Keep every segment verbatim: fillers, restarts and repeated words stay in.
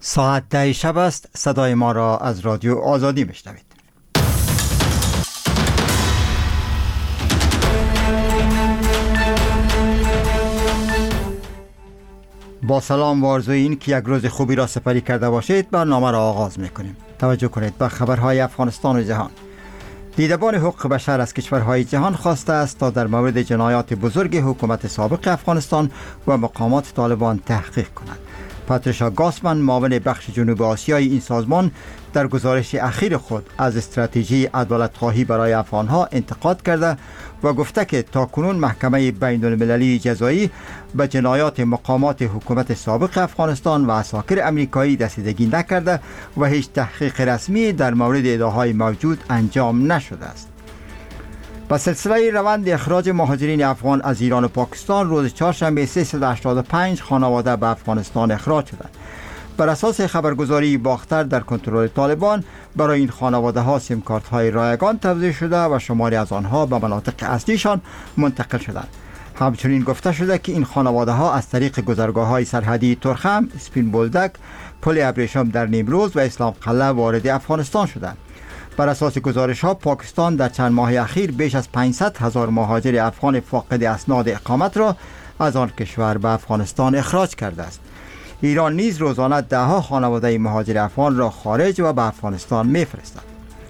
ساعت ده شب است. صدای ما را از رادیو آزادی میشنوید. با سلام و آرزوی این که یک روز خوبی را سپری کرده باشید، برنامه را آغاز میکنیم. توجه کنید به خبرهای افغانستان و جهان. دیدبان حقوق بشر از کشورهای جهان خواسته است تا در مورد جنایات بزرگ حکومت سابق افغانستان و مقامات طالبان تحقیق کنند. پاتریشا گاسمن، معاون بخش جنوب آسیایی این سازمان، در گزارش اخیر خود از استراتژی عدالت‌خواهی برای افغانها انتقاد کرده و گفته که تاکنون محکمه بین المللی جزایی به جنایات مقامات حکومت سابق افغانستان و عساکر امریکایی رسیدگی نکرده و هیچ تحقیق رسمی در مورد ادعاهای موجود انجام نشده است. با سلسله روند اخراج مهاجرین افغان از ایران و پاکستان، روز چهارشنبه سیصد و هشتاد و پنج خانواده به افغانستان اخراج شدند. بر اساس خبرگزاری باختر، در کنترل طالبان برای این خانواده ها سیم کارت های رایگان توزیع شده و شماری از آنها به مناطق اصلیشان منتقل شدند. همچنین گفته شده که این خانواده ها از طریق گذرگاه های سرحدی ترخم، اسپین بولدک، پل ابریشم در نیمروز و اسلام قلعه وارد افغانستان شدند. بر اساس گزارش ها، پاکستان در چند ماه اخیر بیش از پانصد هزار مهاجر افغان فاقد اسناد اقامت را از آن کشور به افغانستان اخراج کرده است. ایران نیز روزانه ده ها خانواده مهاجر افغان را خارج و به افغانستان می‌فرستد.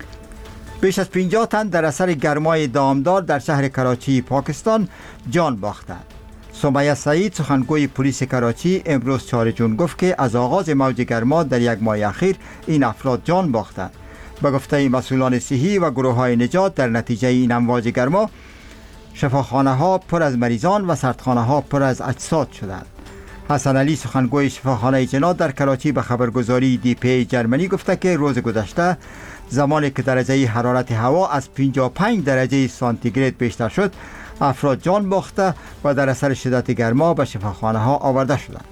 بیش از پنجاه تن در اثر گرمای دامدار در شهر کراچی پاکستان جان باختند. سمیه سعید، سخنگوی پلیس کراچی، امروز چهارم جون گفت که از آغاز موج گرما در یک ماه اخیر این افراد جان باختند. به گفته مسئولان صحی و گروه های نجات، در نتیجه این امواج گرما شفاخانه ها پر از مریضان و سردخانه ها پر از اجساد شدند. حسن علی، سخنگوی شفاخانه جنات در کراچی، به خبرگزاری دی پی جرمنی گفته که روز گذشته زمانی که درجه حرارت هوا از پنجاه و پنج درجه سانتیگراد بیشتر شد، افراد جان باخته و در اثر شدت گرما به شفاخانه ها آورده شدند.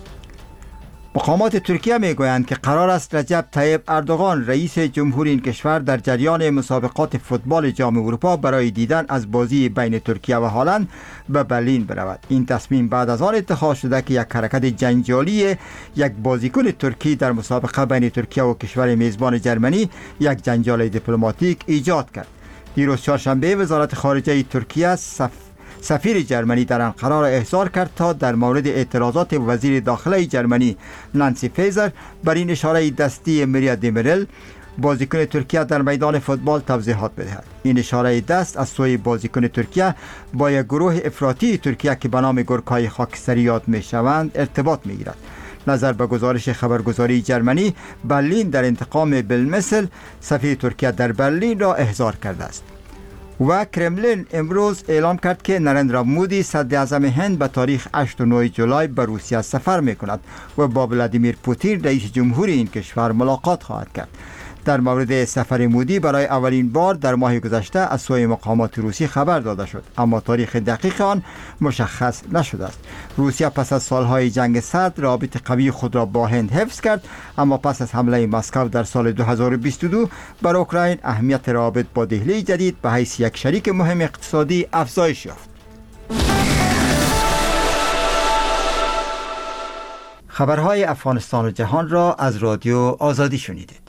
مقامات ترکیه میگویند که قرار است رجب طیب اردوغان، رئیس جمهور این کشور، در جریان مسابقات فوتبال جام اروپا برای دیدن از بازی بین ترکیه و هلند به برلین برود. این تصمیم بعد از آن اتخاذ شده که یک حرکت جنجالی یک بازیکن ترکی در مسابقه بین ترکیه و کشور میزبان جرمنی یک جنجال دیپلماتیک ایجاد کرد. دیروز چهارشنبه وزارت خارجه ترکیه صف سفیر جرمنی در انقره را احضار کرد تا در مورد اعتراضات وزیر داخله جرمنی نانسی فیزر بر این اشاره دستی مریا دیمیرل، بازیکن ترکیه، در میدان فوتبال توضیحات بدهد. این اشاره دست از سوی بازیکن ترکیه با یک گروه افراطی ترکیه که به نام گورکای خاکستری یاد میشوند ارتباط میگیرد. نظر به گزارش خبرگزاری جرمنی، برلین در انتقام بالمثل سفیر ترکیه در برلین را احضار کرده است. و کرملین امروز اعلام کرد که نریندرا مودی، صدر اعظم هند، به تاریخ هشتم و نهم جولای به روسیه سفر میکند و با ولادیمیر پوتین، رئیس جمهور این کشور، ملاقات خواهد کرد. در مورد سفر مودی برای اولین بار در ماه گذشته از سوی مقامات روسی خبر داده شد، اما تاریخ دقیق آن مشخص نشده است. روسیه پس از سالهای جنگ سرد رابطه قوی خود را با هند حفظ کرد، اما پس از حمله مسکو در سال دو هزار و بیست و دو بر اوکراین، اهمیت روابط با دهلی جدید به حیث یک شریک مهم اقتصادی افزایش یافت. خبرهای افغانستان و جهان را از رادیو آزادی شنیدید.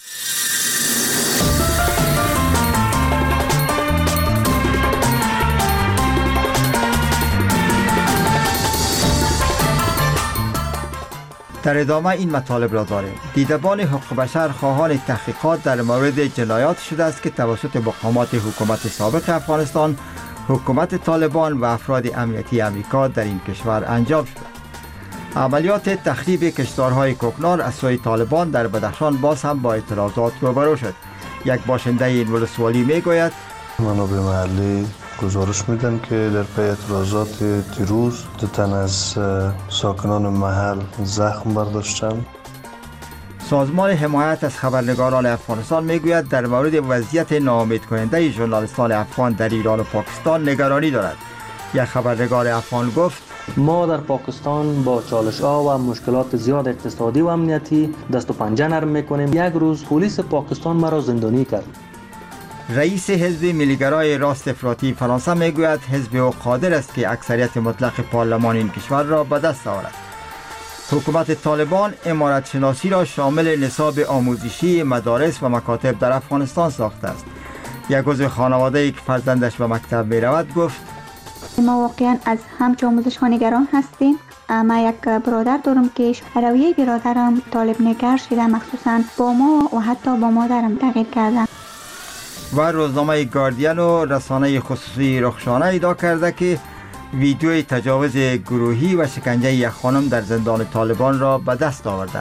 در ادامه این مطالب را داریم. دیدبان حقوق بشر خواهان تحقیقات در مورد جنایات شده است که توسط مقامات حکومت سابق افغانستان، حکومت طالبان و افراد امنیتی امریکا در این کشور انجام شده. عملیات تخریب کشتزارهای کوکنار از سوی طالبان در بدخشان باز هم با اعتراضات روبرو شد. یک باشنده این ولسوالی میگوید منابع محلی گزارش میدن که در پی اعتراضات دیروز دو تن از ساکنان محل زخم برداشتند. سازمان حمایت از خبرنگاران افغانستان میگوید در مورد وضعیت ناامید کننده ژورنالیستان افغان در ایران و پاکستان نگرانی دارد. یک خبرنگار افغان گفت ما در پاکستان با چالش ها و مشکلات زیاد اقتصادی و امنیتی دست و پنجه نرم میکنیم. یک روز پلیس پاکستان مرا زندانی کرد. رئیس حزب ملیگرای راست افراطی فرانسه میگوید حزب او قادر است که اکثریت مطلق پارلمان این کشور را به دست آورد. حکومت طالبان عمارت شناسی را شامل نصاب آموزشی مدارس و مکاتب در افغانستان ساخته است. یک عضو خانواده‌ای که فرزندش به مکتب می رود گفت: ما واقعا از همچه آموزش نگران هستیم. ما یک برادر دارم که رویه برادرم طالب نگر شده، مخصوصا با ما و حتی با مادرم تغییر کرده. و روزنامه گاردین و رسانه خصوصی رخشانه ادعا کرده که ویدیوی تجاوز گروهی و شکنجه یک خانم در زندان طالبان را به دست آورده.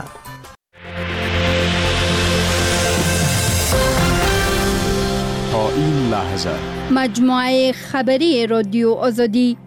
تا این لحظه مجموعه خبری رادیو آزادی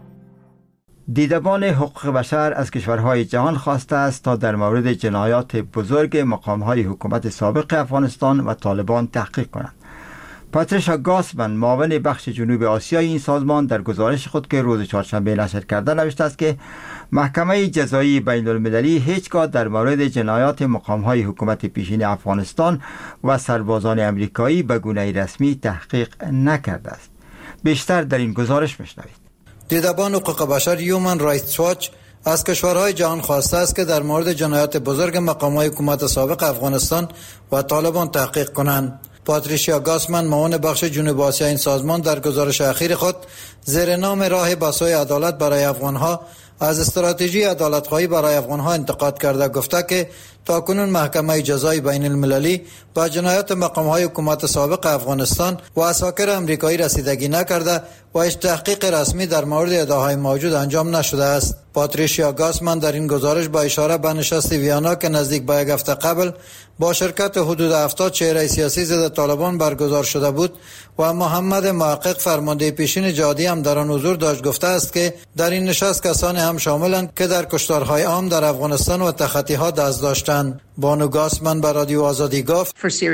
دیدبان حقوق بشر از کشورهای جهان خواسته است تا در مورد جنایات بزرگ مقام‌های حکومت سابق افغانستان و طالبان تحقیق کنند. پاتریشا گاسمن، معاون بخش جنوب آسیای این سازمان، در گزارش خود که روز چهارشنبه نشر کرده نوشته است که محکمه جزایی بین المللی هیچگاه در مورد جنایات مقام‌های حکومت پیشین افغانستان و سربازان امریکایی به گونه رسمی تحقیق نکرده است. بیشتر در این گزارش میشنوید. دیدبان حقوق بشر هیومن رایتس واچ از کشورهای جهان خواسته است که در مورد جنایات بزرگ مقام‌های حکومت سابق افغانستان و طالبان تحقیق کنند. پاتریشیا گاسمن، معاون بخش جنوب آسیا این سازمان، در گزارش اخیر خود زیر نام راه به سوی عدالت برای افغانها از استراتژی عدالت‌خواهی برای افغانها انتقاد کرده، گفته که تاکنون محکمه جزایی بین المللی با جنایات مقام‌های حکومت سابق افغانستان و عساکر امریکایی رسیدگی نکرده و هیچ تحقیق رسمی در مورد ادعاهای موجود انجام نشده است. پاتریشیا گاسمن در این گزارش با اشاره به نشست ویانا که نزدیک به یک هفته قبل با شرکت حدود هفتاد چهره سیاسی ضد طالبان برگزار شده بود و محمد محقق، فرمانده پیشین جهادی، هم در آن حضور داشت، گفته است که در این نشست کسانی هم شاملند که در کشتارهای عام در افغانستان و تخطی‌ها دست داشتند. بانو گاسمن به رادیو آزادی گفت: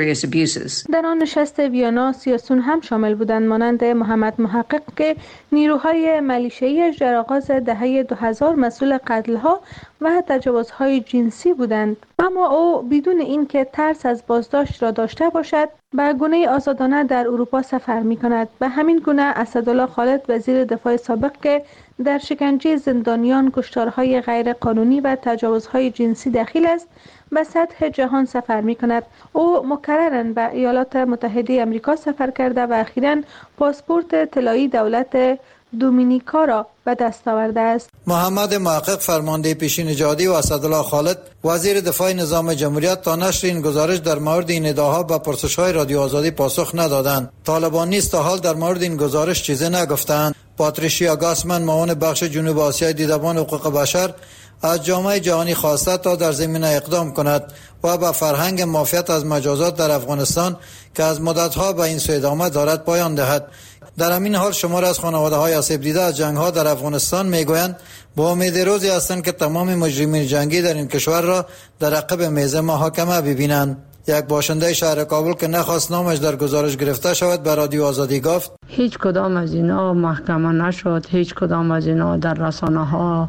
در آن نشست ویانا سیاسیون هم شامل بودند، مانند محمد محقق که نیروهای ملیشه‌ای در آغاز دهه دو هزار مسئول قتل‌ها و تجاوزهای جنسی بودند، اما او بدون اینکه ترس از بازداشت را داشته باشد به گونه آزادانه در اروپا سفر می‌کند. به همین گونه اسدالله خالد، وزیر دفاع سابق که در شکنجه زندانیان، کشتارهای غیر قانونی و تجاوزهای جنسی دخیل است، به سطح جهان سفر می کند. او مکرراً به ایالات متحده آمریکا سفر کرده و اخیراً پاسپورت طلایی دولت دومینیکا را به دست آورده است. محمد محقق، فرمانده پیشین جهادی، و اسدالله خالد، وزیر دفاع نظام جمهوریت، تا نشر این گزارش در مورد این ادعاها به پرسش‌های رادیو آزادی پاسخ ندادند. طالبان نیز تا حال در مورد این گزارش چیزی نگفتند. پاتریشیا گاسمن، معاون بخش جنوب آسیای دیدبان حقوق بشر، از جامعه جهانی خواسته تا در زمینه اقدام کند و به فرهنگ معافیت از مجازات در افغانستان که از مدت‌ها به این سو ادامه دارد پایان دهد. در همین حال شمار از خانواده‌های آسیب دیده از جنگ‌ها در افغانستان میگویند با امید روزی هستند که تمام مجرمین جنگی در این کشور را در عقب میز محاکمه ببینند. یک باشنده شهر کابل که نخواست نامش در گزارش گرفته شود به رادیو آزادی گفت: هیچ کدام از اینا محکمه نشد، هیچ کدام از اینا در رسانه ها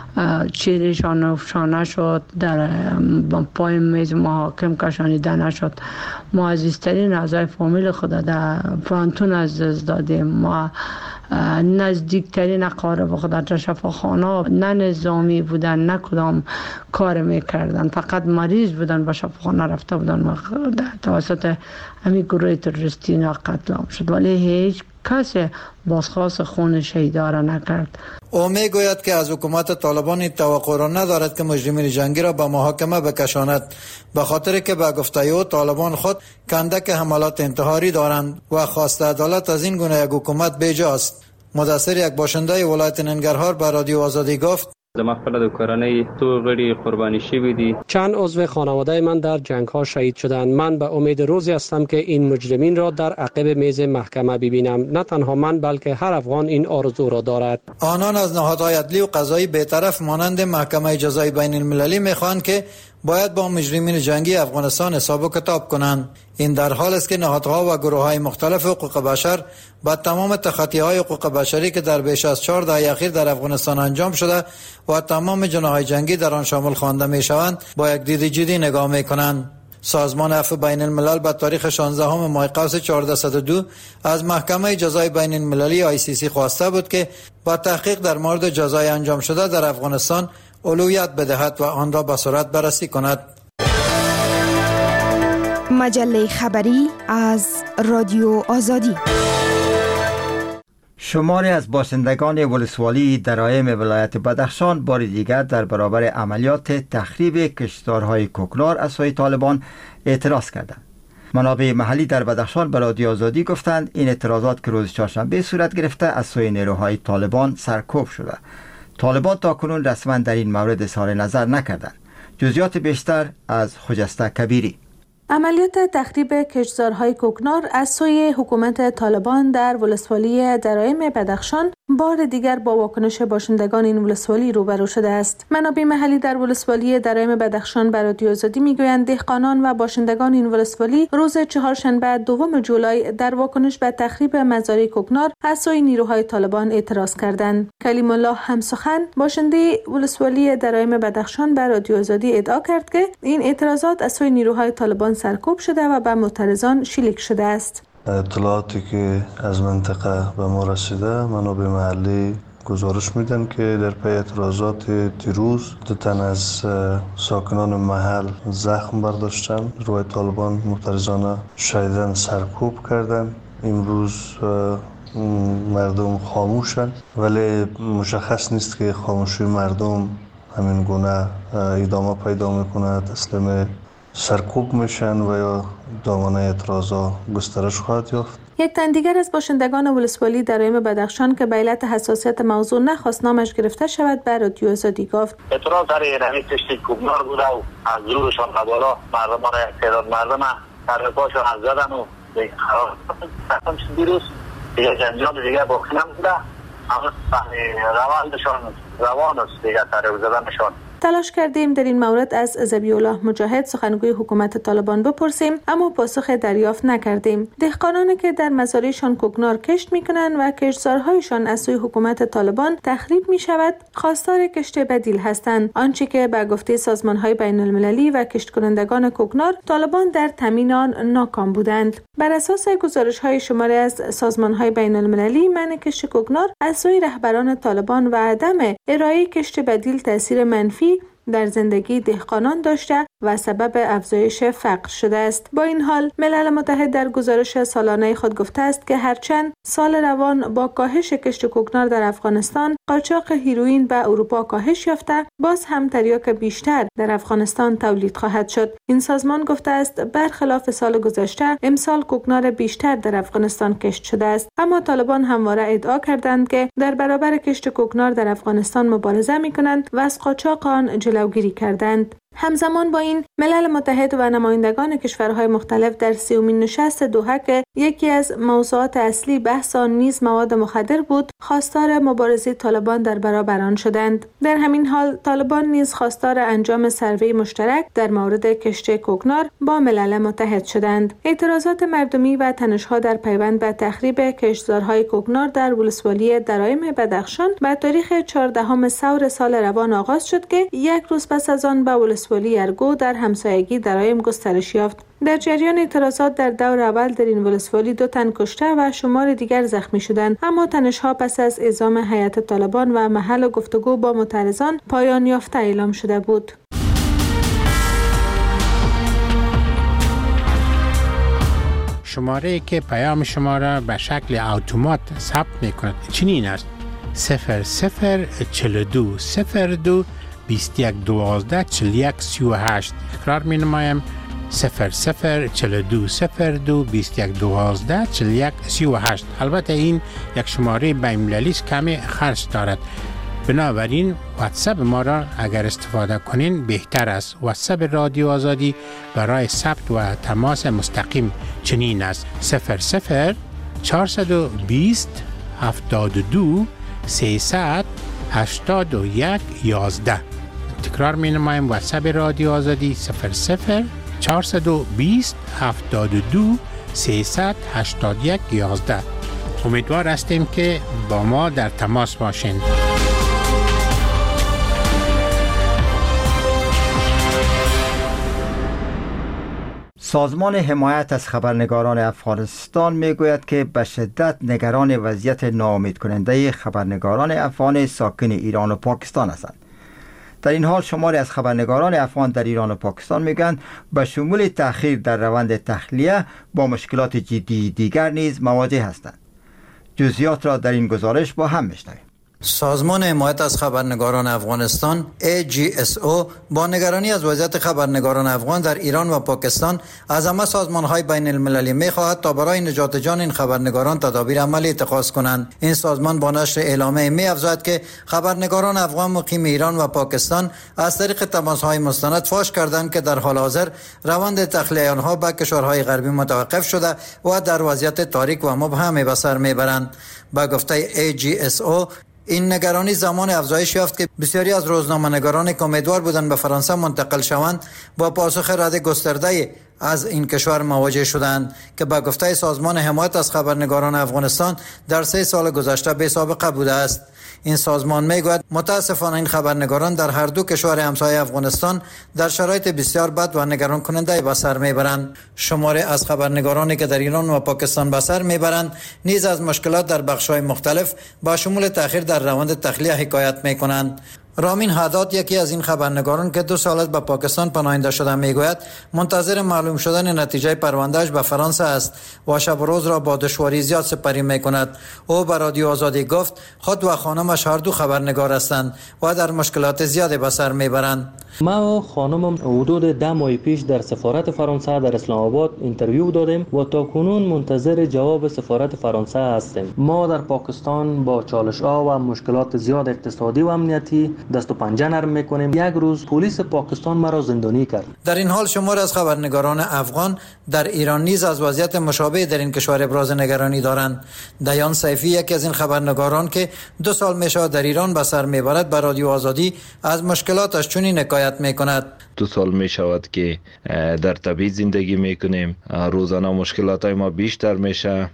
چیرشان افشا نشد، در پای میز محاکم کشانیده نشد. ما عزیزترین اعضای فامیل خود در پانتون از دست دادیم. ما نزدیکترین اقارب خود در شفاخانه نه نظامی بودن نه کدام کار میکردن، فقط مریض بودن، به شفاخانه رفته بودن و توسط همین گروه تروریستی اینا قتل عام شد، ولی هیچ کسی بازخواست خون شهیدا را نکرد. او میگوید که از حکومت طالبان توقع را ندارد که مجرمین جنگی را به محاکمه بکشاند، به خاطر که به گفته او طالبان خود کندک حملات انتحاری دارند و خواست عدالت از این گونه یک حکومت بیجاست. مدثر، یک باشنده ولایت ننگرهار، به رادیو آزادی گفت: زما خپل د کورنۍ تو غړي قرباني شوي دي. چند عضو خانواده من در جنگ ها شهید شدند. من به امید روزی هستم که این مجرمین را در عقب میز محکمه ببینم. نه تنها من بلکه هر افغان این آرزو را دارد. آنان از نهادهای عدلی و قضایی بی‌طرف مانند محکمه جزایی بین المللی میخواهند که باید با مجرمین جنگی افغانستان حساب و کتاب کنند. این در حال است که نهادها و گروه‌های مختلف حقوق بشر با تمام تخطی‌های حقوق بشری که در بیش از چهار دهه اخیر در افغانستان انجام شده و تمام جناح‌های جنگی در آن شامل خوانده می‌شوند با یک دید جدی نگاه می‌کنند. سازمان عفو بین الملل به تاریخ شانزدهم ماه قوس هزار و چهارصد و دو از محکمه جزای بین المللی آی سی سی خواسته بود که با تحقیق در مورد جزای انجام شده در افغانستان اولویت بدهد و آن را به سرعت بررسی کند. مجله خبری از رادیو آزادی. شماری از باشندگان ولسوالی درایم ولایت بدخشان بار دیگر در برابر عملیات تخریب کشتزارهای کوکنار از سوی طالبان اعتراض کردند. منابع محلی در بدخشان به رادیو آزادی گفتند این اعتراضات که روز چهارشنبه صورت گرفته از سوی نیروهای طالبان سرکوب شده. طالبان تاکنون رسما در این مورد اظهار نظر نکردند. جزئیات بیشتر از خجسته کبیری. عملیات تخریب کشتزارهای کوکنار از سوی حکومت طالبان در ولسوالی درایم بدخشان بار دیگر با واکنش باشندگان این ولسوالی روبرو شده است. منابع محلی در ولسوالی درایم بدخشان به رادیو آزادی میگویند دهقانان و باشندگان این ولسوالی روز چهارشنبه دوم جولای در واکنش به تخریب مزارع کوکنار از سوی نیروهای طالبان اعتراض کردند. کلیم الله همسخن باشنده ولسوالی درایم بدخشان به رادیو آزادی ادعا کرد که این اعتراضات از سوی نیروهای طالبان سرکوب شده و به معترضان شلیک شده است. اطلاعاتی که از منطقه به ما رسیده، منابع محلی گزارش میدن که در پی اعتراضات دیروز دو تن از ساکنان محل زخم برداشتن. روی طالبان معترضانه شدیداً سرکوب کردن. امروز مردم خاموشن، ولی مشخص نیست که خاموشی مردم همین گونه ادامه پیدا میکنه، تسلیم سرکوب میشن و یا دامنه اعتراضا گسترش خواهد یافت. یک تن دیگر از باشندگان ولسوالی درایم بدخشان که به علت حساسیت موضوع نخواست نامش گرفته شود به رادیو آزادی گفت اعتراض در این کشتی کوکنار بوده و از زورشان بالا مردمان تعداد مردم تحریکاشان از زدن و خراب دیروز دیگه جنجال دیگه باقی نمونده، اما روندشان روان است دیگه تحریک زدنشان. تلاش کردیم در این مورد از ذبیح الله مجاهد سخنگوی حکومت طالبان بپرسیم، اما پاسخ دریافت نکردیم. دهقانانی که در مزارعشان کوکنار کشت میکنند و کشتزارهایشان از سوی حکومت طالبان تخریب می شود خواستار کشت بدیل هستند، آنچه که به گفته سازمانهای بین المللی و کشت کنندگان کوکنار طالبان در تامین آن ناکام بودند. بر اساس گزارش های شماری از سازمانهای بین المللی، منع کشت کوکنار از سوی رهبران طالبان و عدم ارائه کشت بدیل تاثیر منفی در زندگی دهقانان داشته و سبب افزایش فقر شده است. با این حال ملل متحد در گزارش سالانه خود گفته است که هرچند سال روان با کاهش کشت کوکنار در افغانستان قاچاق هیروئین به اروپا کاهش یافته، باز هم تریاک بیشتر در افغانستان تولید خواهد شد. این سازمان گفته است برخلاف سال گذشته امسال کوکنار بیشتر در افغانستان کشت شده است، اما طالبان همواره ادعا کردند که در برابر کشت کوکنار در افغانستان مبارزه می‌کنند و از قاچاق آن جلوگیری کردند. همزمان با این ملل متحد و نمایندگان کشورهای مختلف در سیومین نشست دوحه که یکی از موضوعات اصلی بحث آن نیز مواد مخدر بود، خواستار مبارزه طالبان در برابر آن شدند. در همین حال طالبان نیز خواستار انجام سروی مشترک در مورد کشت کوکنار با ملل متحد شدند. اعتراضات مردمی و تنش‌ها در پیوند به تخریب کشتزارهای کوکنار در ولسوالی درایم بدخشان به تاریخ چهاردهم سور سال روان آغاز شد که یک روز پس از آن به ولسوالی ارگو در همسایگی درایم گسترش یافت. در جریان اعتراضات در دور اول در این ولسوالی دو تن کشته و شمار دیگر زخمی شدند، اما تنش‌ها پس از اعزام هیئت طالبان و محل گفتگو با معترضان پایان یافته اعلام شده بود. شماره که پیام شما را به شکل اتومات ثبت می‌کند چنین است: صفر صفر چهل و دو صفر دو بیست و یک دوازده چهل و یک سی و هشت. تکرار می نمایم: صفر صفر چهل و دو صفر دو بیست و یک دوازده چهل و یک سی و هشت. البته این یک شماره بین‌المللی است، کمی خرج دارد، بنابراین واتساپ ما را اگر استفاده کنین بهتر است. واتساپ رادیو آزادی برای ثبت و تماس مستقیم چنین است: صفر صفر چهارصد و بیست هفتاد و دو سیصد هشتاد و یک یازده. تکرار می نمایم: واتساپ رادیو آزادی صفر صفر چهارصد و بیست هفتاد و دو سیصد هشتاد و یک یازده. امیدوار هستیم که با ما در تماس باشین. سازمان حمایت از خبرنگاران افغانستان میگوید که به شدت نگران وضعیت ناامید کننده خبرنگاران افغان ساکن ایران و پاکستان هستند. در این حال شماری از خبرنگاران افغان در ایران و پاکستان میگویند به شمول تأخیر در روند تخلیه با مشکلات جدی دیگر نیز مواجه هستند. جزئیات را در این گزارش با هم میشنویم. سازمان حمایت از خبرنگاران افغانستان ای جی اس او با نگرانی از وضعیت خبرنگاران افغان در ایران و پاکستان از همه سازمان‌های بین المللی می‌خواهد تا برای نجات جان این خبرنگاران تدابیر عملی اتخاذ کنند. این سازمان با نشر اعلامیه می‌افزاید که خبرنگاران افغان مقیم ایران و پاکستان از طریق تماس‌های مستند فاش کردند که در حال حاضر روند تخلیه آنها به کشورهای غربی متوقف شده و در وضعیت تاریک و مبهم به سر می‌برند. با گفته ای جی اس او این نگرانی زمان افزایش یافت که بسیاری از روزنامه‌نگاران که امیدوار بودند به فرانسه منتقل شوند با پاسخ رد گسترده از این کشور مواجه شدند که با گفته سازمان حمایت از خبرنگاران افغانستان در سه سال گذشته بی سابقه بوده است. این سازمان میگوید متاسفانه این خبرنگاران در هر دو کشور همسایه افغانستان در شرایط بسیار بد و نگران کننده به سر میبرند. شماری از خبرنگارانی که در ایران و پاکستان به سر میبرند نیز از مشکلات در بخش‌های مختلف با شمول تأخیر در روند تخلیه حکایت میکنند. رامین حداد یکی از این خبرنگاران که دو سال است به پاکستان پناهنده شده میگوید منتظر معلوم شدن نتیجه پروندهش به فرانسه است و شب و روز را با دشواری زیاد سپری میکند. او به رادیو آزادی گفت خود و خانمش هر دو خبرنگار هستند و در مشکلات زیادی به سر میبرند. ما و خانمم حدود ده ماه پیش در سفارت فرانسه در اسلام آباد اینترویو دادیم و تا کنون منتظر جواب سفارت فرانسه هستیم. ما در پاکستان با چالش‌ها و مشکلات زیاد اقتصادی و امنیتی دست و پنجه نرم میکنیم. یک روز پلیس پاکستان مرا زندانی کرد. در این حال شمار از خبرنگاران افغان در ایران نیز از وضعیت مشابه در این کشور ابراز نگرانی دارند. دیان سیفی یکی از این خبرنگاران که دو سال میشه در ایران به سر میبرد به رادیو آزادی از مشکلاتش چنین حکایت میکند. دو سال می شود که در تبعید زندگی میکنیم. روزانه مشکلات ما بیشتر میشه.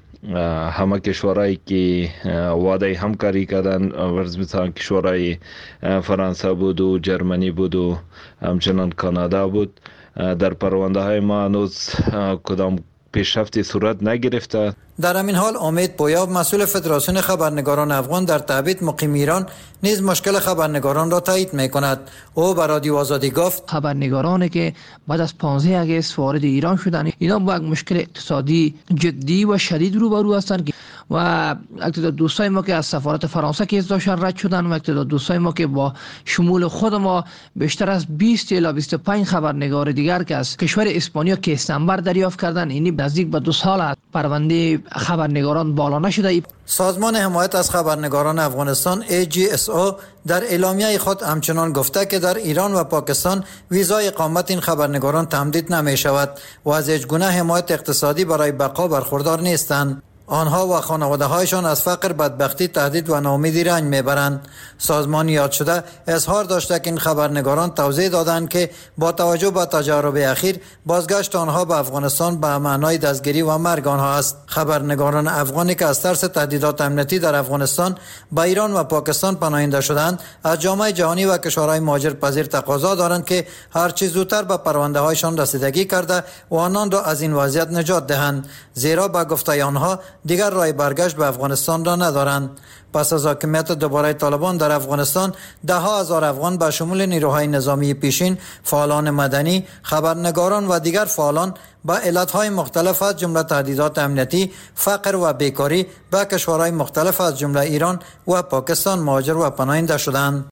همه کشورهایی که وعده همکاری کردن ورز مثلا کشورهای فرانسه بود و جرمنی بود و همچنان کانادا بود، در پرونده های ما هنوز کدام پیشرفتی صورت نگرفته. در همین حال امید پویاب مسئول فدراسیون خبرنگاران افغان در تبعید مقیم ایران نیز مشکل خبرنگاران را تایید میکند. او به رادیو آزادی گفت خبرنگارانی که بعد از پانزده اگست وارد ایران شدند اینا با یک مشکل اقتصادی جدی و شدید روبرو هستند و اکتدا دوستای ما که از سفارت فرانسه که داشتن رد شدن و اکتدا دوستای ما که با شمول خود ما بیشتر از بیست الی بیست و پنج خبرنگار دیگر که از کشور اسپانیا که استنبر دریافت کردن، اینی نزدیک به دو سال است پرونده خبرنگاران بالا نشده. سازمان حمایت از خبرنگاران افغانستان ای جی اس او در اعلامیه خود همچنان گفته که در ایران و پاکستان ویزای اقامت این خبرنگاران تمدید نمی شود و از هیچ گونه حمایت اقتصادی برای بقا برخوردار نیستند. آنها و خانواده هایشان از فقر، بدبختی، تهدید و ناامیدی رنج میبرند. سازمان یاد شده اظهار داشته که این خبرنگاران توضیح دادند که با توجه به تجارب اخیر بازگشت آنها به افغانستان به معنای دستگیری و مرگ آنها است. خبرنگاران افغانی که از ترس تهدیدات امنیتی در افغانستان به ایران و پاکستان پناهنده شدند از جامعه جهانی و کشورهای مهاجرپذیر تقاضا دارند که هر چه زودتر به پرونده هایشان رسیدگی کرده و آنان را از این وضعیت نجات دهند، زیرا به گفته آنها دیگر راه برگشت به افغانستان را ندارند. پس از حاکمیت دوباره طالبان در افغانستان ده ها هزار افغان به شمول نیروهای نظامی پیشین، فعالان مدنی، خبرنگاران و دیگر فعالان با علتهای مختلف از جمله تهدیدات امنیتی، فقر و بیکاری به کشورهای مختلف از جمله ایران و پاکستان مهاجر و پناهنده شدند.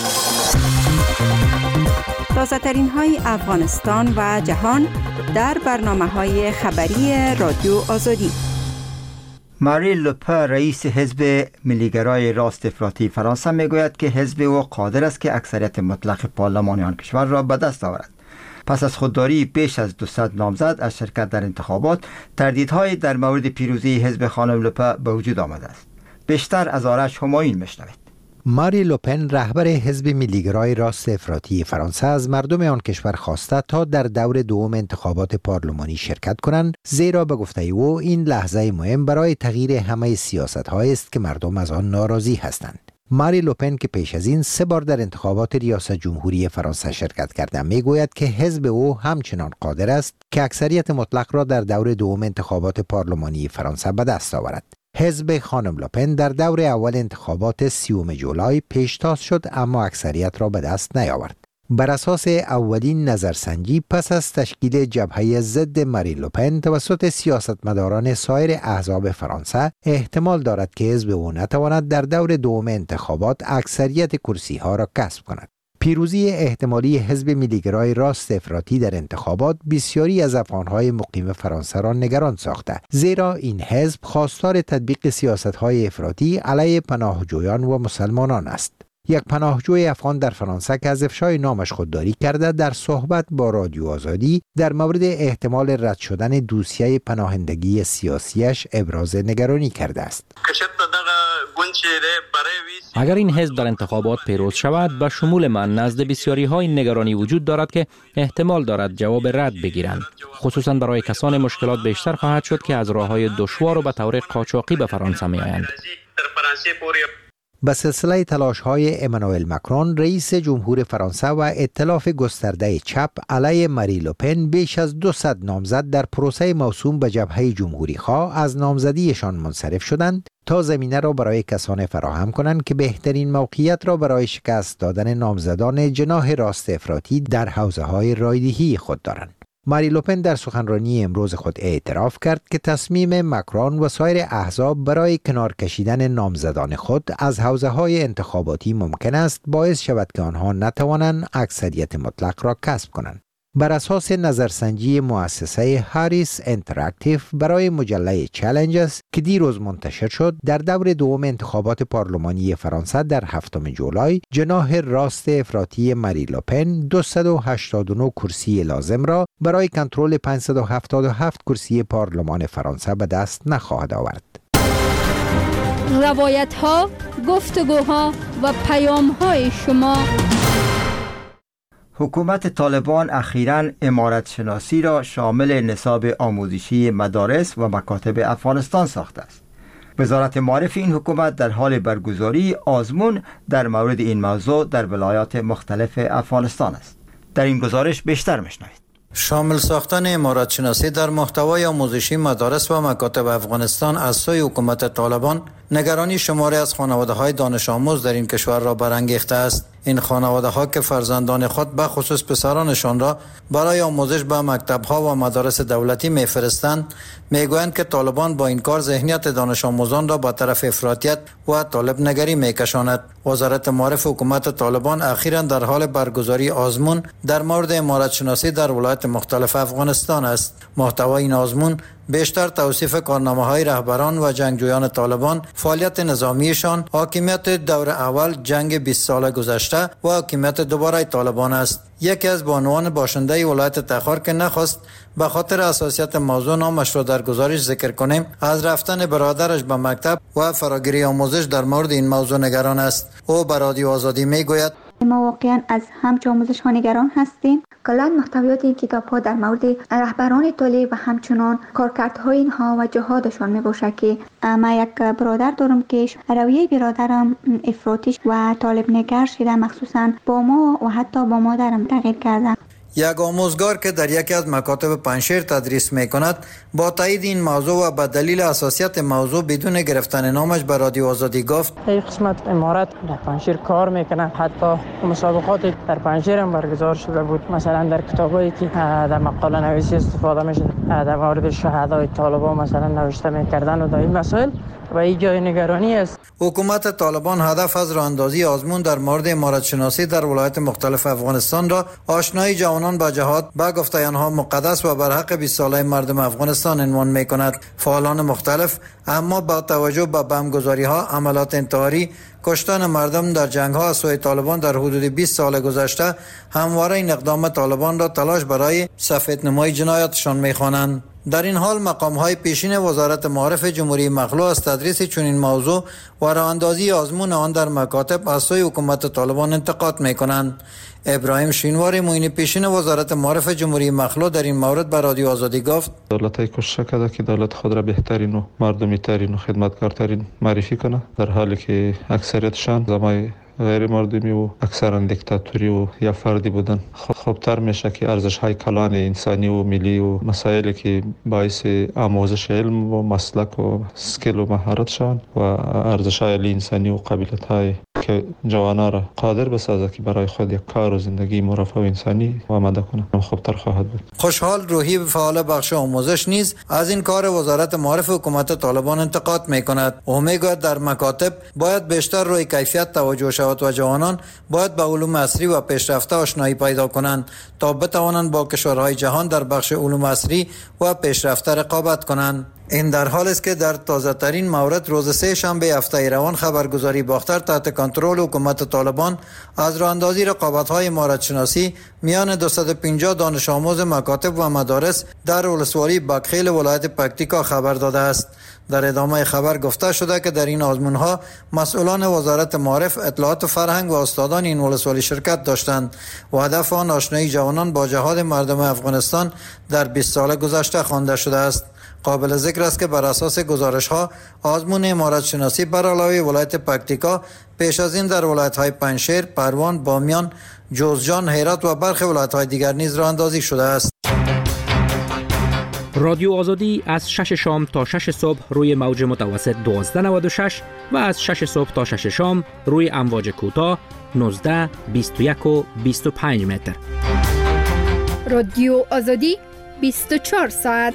تازه ترین های افغانستان و جهان در برنامه های خبری رادیو آزادی. ماری لوپن رئیس حزب ملیگرای راست افراطی فرانسه میگوید که حزب او قادر است که اکثریت مطلق پارلمان آن کشور را به دست آورد. پس از خودداری بیش از دویست نامزد از شرکت در انتخابات، تردیدهای در مورد پیروزی حزب خانم لوپن به وجود آمده است. بیشتر از آرش همایون میشنوید. ماری لوپن رهبر حزب ملیگرای راست افراطی فرانسه از مردم آن کشور خواسته تا در دور دوم انتخابات پارلمانی شرکت کنند، زیرا به گفته او این لحظه مهم برای تغییر همه سیاست‌هایی است که مردم از آن ناراضی هستند. ماری لوپن که پیش از این سه بار در انتخابات ریاست جمهوری فرانسه شرکت کرده میگوید که حزب او همچنان قادر است که اکثریت مطلق را در دور دوم انتخابات پارلمانی فرانسه به دست آورد. حزب خانم لوپن در دور اول انتخابات سیوم جولای پیشتاز شد اما اکثریت را به دست نیاورد. بر اساس اولین نظرسنجی پس از تشکیل جبهه ضد ماری لوپن توسط سیاستمداران سایر احزاب فرانسه، احتمال دارد که حزب او نتواند در دور دوم انتخابات اکثریت کرسی ها را کسب کند. پیروزی احتمالی حزب ملیگرای راست افراطی در انتخابات بسیاری از افغان‌های مقیم فرانسه را نگران ساخته، زیرا این حزب خواستار تطبیق سیاست‌های افراطی علیه پناهجویان و مسلمانان است. یک پناهجوی افغان در فرانسه که از افشای نامش خودداری کرده در صحبت با رادیو آزادی در مورد احتمال رد شدن دوسیه پناهندگی سیاسیش ابراز نگرانی کرده است. اگر این حزب در انتخابات پیروز شود، به شمول من نزد بسیاری های نگرانی وجود دارد که احتمال دارد جواب رد بگیرند، خصوصا برای کسان مشکلات بیشتر خواهد شد که از راههای دشوار و به طور قاچاقی به فرانسه می آیند. به سلسله تلاش‌های امانوئل مکرون رئیس جمهور فرانسه و ائتلاف گسترده چپ علیه ماری لوپن بیش از دویست نامزد در پروسه موسوم به جبهه جمهوری‌خواه از نامزدیشان منصرف شدند تا زمینه را برای کسان فراهم کنند که بهترین موقعیت را برای شکست دادن نامزدان جناح راست افراطی در حوزه‌های رایدهی خود دارند. ماری لوپن در سخنرانی امروز خود اعتراف کرد که تصمیم مکرون و سایر احزاب برای کنار کشیدن نامزدان خود از حوزه‌های انتخاباتی ممکن است باعث شود که آنها نتوانند اکثریت مطلق را کسب کنند. بر اساس نظرسنجی مؤسسه هاریس اینتراکتیو برای مجله چالنجز که دیروز منتشر شد، در دور دوم انتخابات پارلمانی فرانسه در هفتم جولای جناح راست افراطی ماری لوپن دویست و هشتاد و نه کرسی لازم را برای کنترل پانصد و هفتاد و هفت کرسی پارلمان فرانسه به دست نخواهد آورد. روایت ها، گفتگوها و پیام های شما. حکومت طالبان اخیراً عمارت شناسی را شامل نصاب آموزشی مدارس و مکاتب افغانستان ساخته است. وزارت معارف این حکومت در حال برگزاری آزمون در مورد این موضوع در ولایات مختلف افغانستان است. در این گزارش بیشتر میشنوید. شامل ساختن عمارت شناسی در محتوای آموزشی مدارس و مکاتب افغانستان از سوی حکومت طالبان نگرانی شماری از خانواده‌های دانش آموز در این کشور را برانگیخته است. این خانواده‌ها که فرزندان خود به خصوص پسرانشان را برای آموزش به مکتب‌ها و مدارس دولتی می‌فرستند، می‌گویند که طالبان با این کار ذهنیت دانش آموزان را به طرف افراطیت و طالب نگری می‌کشاند. وزارت معارف حکومت طالبان اخیراً در حال برگزاری آزمون در مورد عمارت شناسی در ولایات مختلف افغانستان است. محتوای این آزمون بیشتر توصیف کارنامه‌های رهبران و جنگجویان طالبان، فعالیت نظامیشان، حاکمیت دور اول جنگ بیست ساله گذشته و حاکمیت دوباره طالبان است. یکی از بانوان باشنده ولایت تخار که نخواست به خاطر حساسیت موضوع نامش را در گزارش ذکر کنیم، از رفتن برادرش به مکتب و فراگیری آموزش در مورد این موضوع نگران است. او به رادیو آزادی میگوید: ما واقعا از همچه آموزش ها نگران هستیم. کلا محتویات این کتاب ها در مورد رهبران طالب و همچنان کارکردهای اینها و جهادشان می باشه که ما یک برادر دارم که رویه برادرم افراطی و طالب نگر شده، مخصوصا با ما و حتی با مادرم تغییر کرده. یک آموزگار که در یکی از مکاتب پنجشیر تدریس می کند با تایید این موضوع و به دلیل حساسیت موضوع بدون گرفتن نامش به رادیو آزادی گفت: این قسمت امارت در پنجشیر کار میکنه، حتی مسابقات در پنجشیر هم برگزار شده بود. مثلا در کتابایی که در مقاله نویسی استفاده میشه در مورد شهدای طالبان مثلا نوشته میکردن و در این مسائل و این جای نگرانی است. حکومت طالبان هدف از راه اندازی آزمون در مورد عمارت شناسی در ولایات مختلف افغانستان را آشنایی جوانان با جهاد با گفته آنها مقدس و برحق بیست ساله مردم افغانستان عنوان می کند. فعالان مختلف اما با توجه به بمبگذاری ها، عملات انتحاری، کشتن مردم در جنگ ها از سوی طالبان در حدود بیست سال گذشته همواره این اقدام طالبان را تلاش برای سفید نمایی جنایاتشان می خوانند. در این حال مقام های پیشین وزارت معارف جمهوری مخلوع از تدریس چنین موضوع و راه اندازی آزمون آن در مکاتب از سوی حکومت طالبان انتقاد می کنند. ابراهیم شینواری معین پیشین وزارت معارف جمهوری مخلوع در این مورد به رادیو آزادی گفت: دولت‌های کوشش کرده که دولت خود را بهترین و مردمی ترین و خدمتکارترین معرفی کنه، در حالی که اکثریتشان زمای غیر مردمی و اکثرا دیکتاتوری و یا فردی بودن. خوبتر میشه که ارزش های کلان انسانی و ملی و مسائلی که باعث آموزش علم و مسلک و سکیل و مهارت شون و ارزش های انسانی و قابلیت های که جوانان را قادر بسازد که برای خود یک کار و زندگی مرفه و انسانی آماده کنند، خوبتر خواهد بود. خوشحال روحی فعال بخش آموزش نیز از این کار وزارت معارف حکومت طالبان انتقاد می کند و میگوید در مکاتب باید بیشتر روی کیفیت توجه شود و جوانان باید به علوم عصری و پیشرفته آشنایی پیدا کنند تا بتوانند با کشورهای جهان در بخش علوم عصری و پیشرفته رقابت کنند. این در حال است که در تازه ترین مورد روز سه شنبه هفته روان خبرگزاری باختر تحت کنترل حکومت طالبان از راه اندازی رقابت‌های مهارت‌شناسی میان دویست و پنجاه دانش آموز مکاتب و مدارس در ولسوالی بکخیل ولایت پکتیکا خبر داده است. در ادامه خبر گفته شده که در این آزمون‌ها مسئولان وزارت معارف، اطلاعات و فرهنگ و استادان این ولسوالی شرکت داشتند و هدف آن آشنایی جوانان با جهاد مردم افغانستان در بیست سال گذشته خوانده شده است. قابل ذکر است که بر اساس گزارش ها آزمون امارت شناسی بر علاوه ولایت پکتیکا پیش از این در ولایت های پنجشیر، پروان، بامیان، جوزجان، هرات و برخی ولایت های دیگر نیز راه اندازی شده است. رادیو آزادی از شش شام تا شش صبح روی موج متوسط دوازده نود و شش و از شش صبح تا شش شام روی امواج کوتاه نوزده، بیست و یک و بیست و پنج متر. رادیو آزادی بیست و چهار ساعت.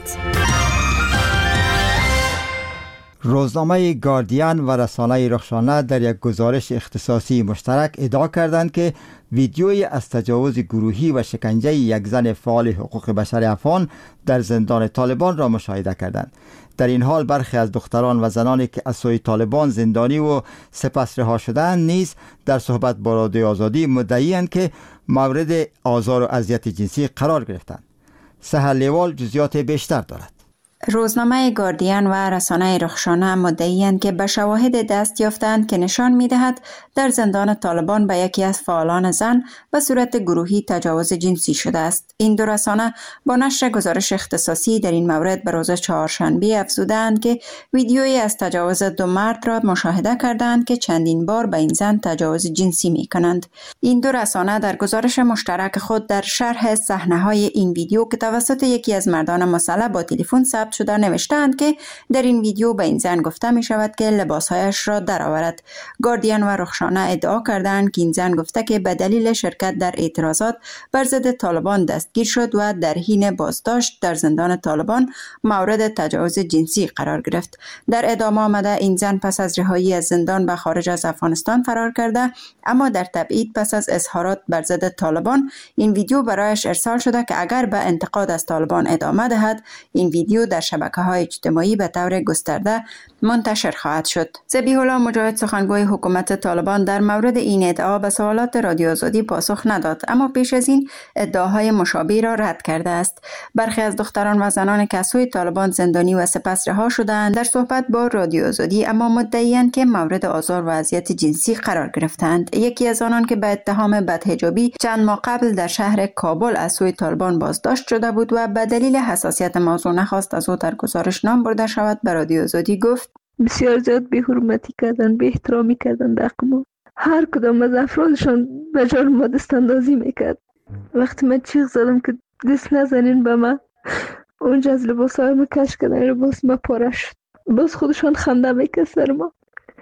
روزنامه گاردین و رسانه رخشانه در یک گزارش اختصاصی مشترک ادعا کردند که ویدیویی از تجاوز گروهی و شکنجه یک زن فعال حقوق بشر افغان در زندان طالبان را مشاهده کردند. در این حال برخی از دختران و زنانی که از سوی طالبان زندانی و سپس رها شدند نیز در صحبت با رادیو آزادی مدعی‌اند که مورد آزار و اذیت جنسی قرار گرفتند. سحر لیوال جزئیات بیشتر دارد. روزنامه گاردین و رسانه رخشانه مدعی‌اند که به شواهد دست یافتند که نشان می‌دهد در زندان طالبان به یکی از فعالان زن به صورت گروهی تجاوز جنسی شده است. این دو رسانه با نشر گزارش اختصاصی در این مورد به روز چهارشنبه افزودند که ویدیویی از تجاوز دو مرد را مشاهده کردند که چندین بار به این زن تجاوز جنسی می‌کنند. این دو رسانه در گزارش مشترک خود در شرح صحنه‌های این ویدیو که توسط یکی از مردان مسلح با تلفن ثبت شده نوشتند که در این ویدیو به این زن گفته می شود که لباسهایش را درآورد. گاردین و رخشانه ادعا کردند که این زن گفته که به دلیل شرکت در اعتراضات بر ضد طالبان دستگیر شد و در حین بازداشت در زندان طالبان مورد تجاوز جنسی قرار گرفت. در ادامه آمده این زن پس از رهایی از زندان به خارج از افغانستان فرار کرده، اما در تبعید پس از اظهارات بر ضد طالبان این ویدیو برایش ارسال شده که اگر به انتقاد از طالبان ادامه دهد این ویدیو در شبکه‌های اجتماعی به طور گسترده منتشر خواهد شد. ذبیح الله مجاهد سخنگوی حکومت طالبان در مورد این ادعا به سوالات رادیو آزادی پاسخ نداد، اما پیش از این ادعاهای مشابه را رد کرده است. برخی از دختران و زنان که از سوی طالبان زندانی و سپس رها شدند در صحبت با رادیو آزادی اما مدعی‌اند که مورد آزار و اذیت جنسی قرار گرفتند. یکی از آنان که به اتهام بدحجابی چند ماه قبل در شهر کابل از سوی طالبان بازداشت شده بود و به دلیل حساسیت موضوع نخواست از او در گزارش نام برده شود به رادیو آزادی گفت: بسیار زیاد بی حرمتی کردن، بی احترامی کردن در حق ما. هر کدام از افرادشان به جان ما دست اندازی میکرد. وقتی من چیغ زدم که دست نزنین به من، اونجا از لباس های ما کش کردن، لباس ما پاره شد. باز خودشان خنده میکرد سر ما.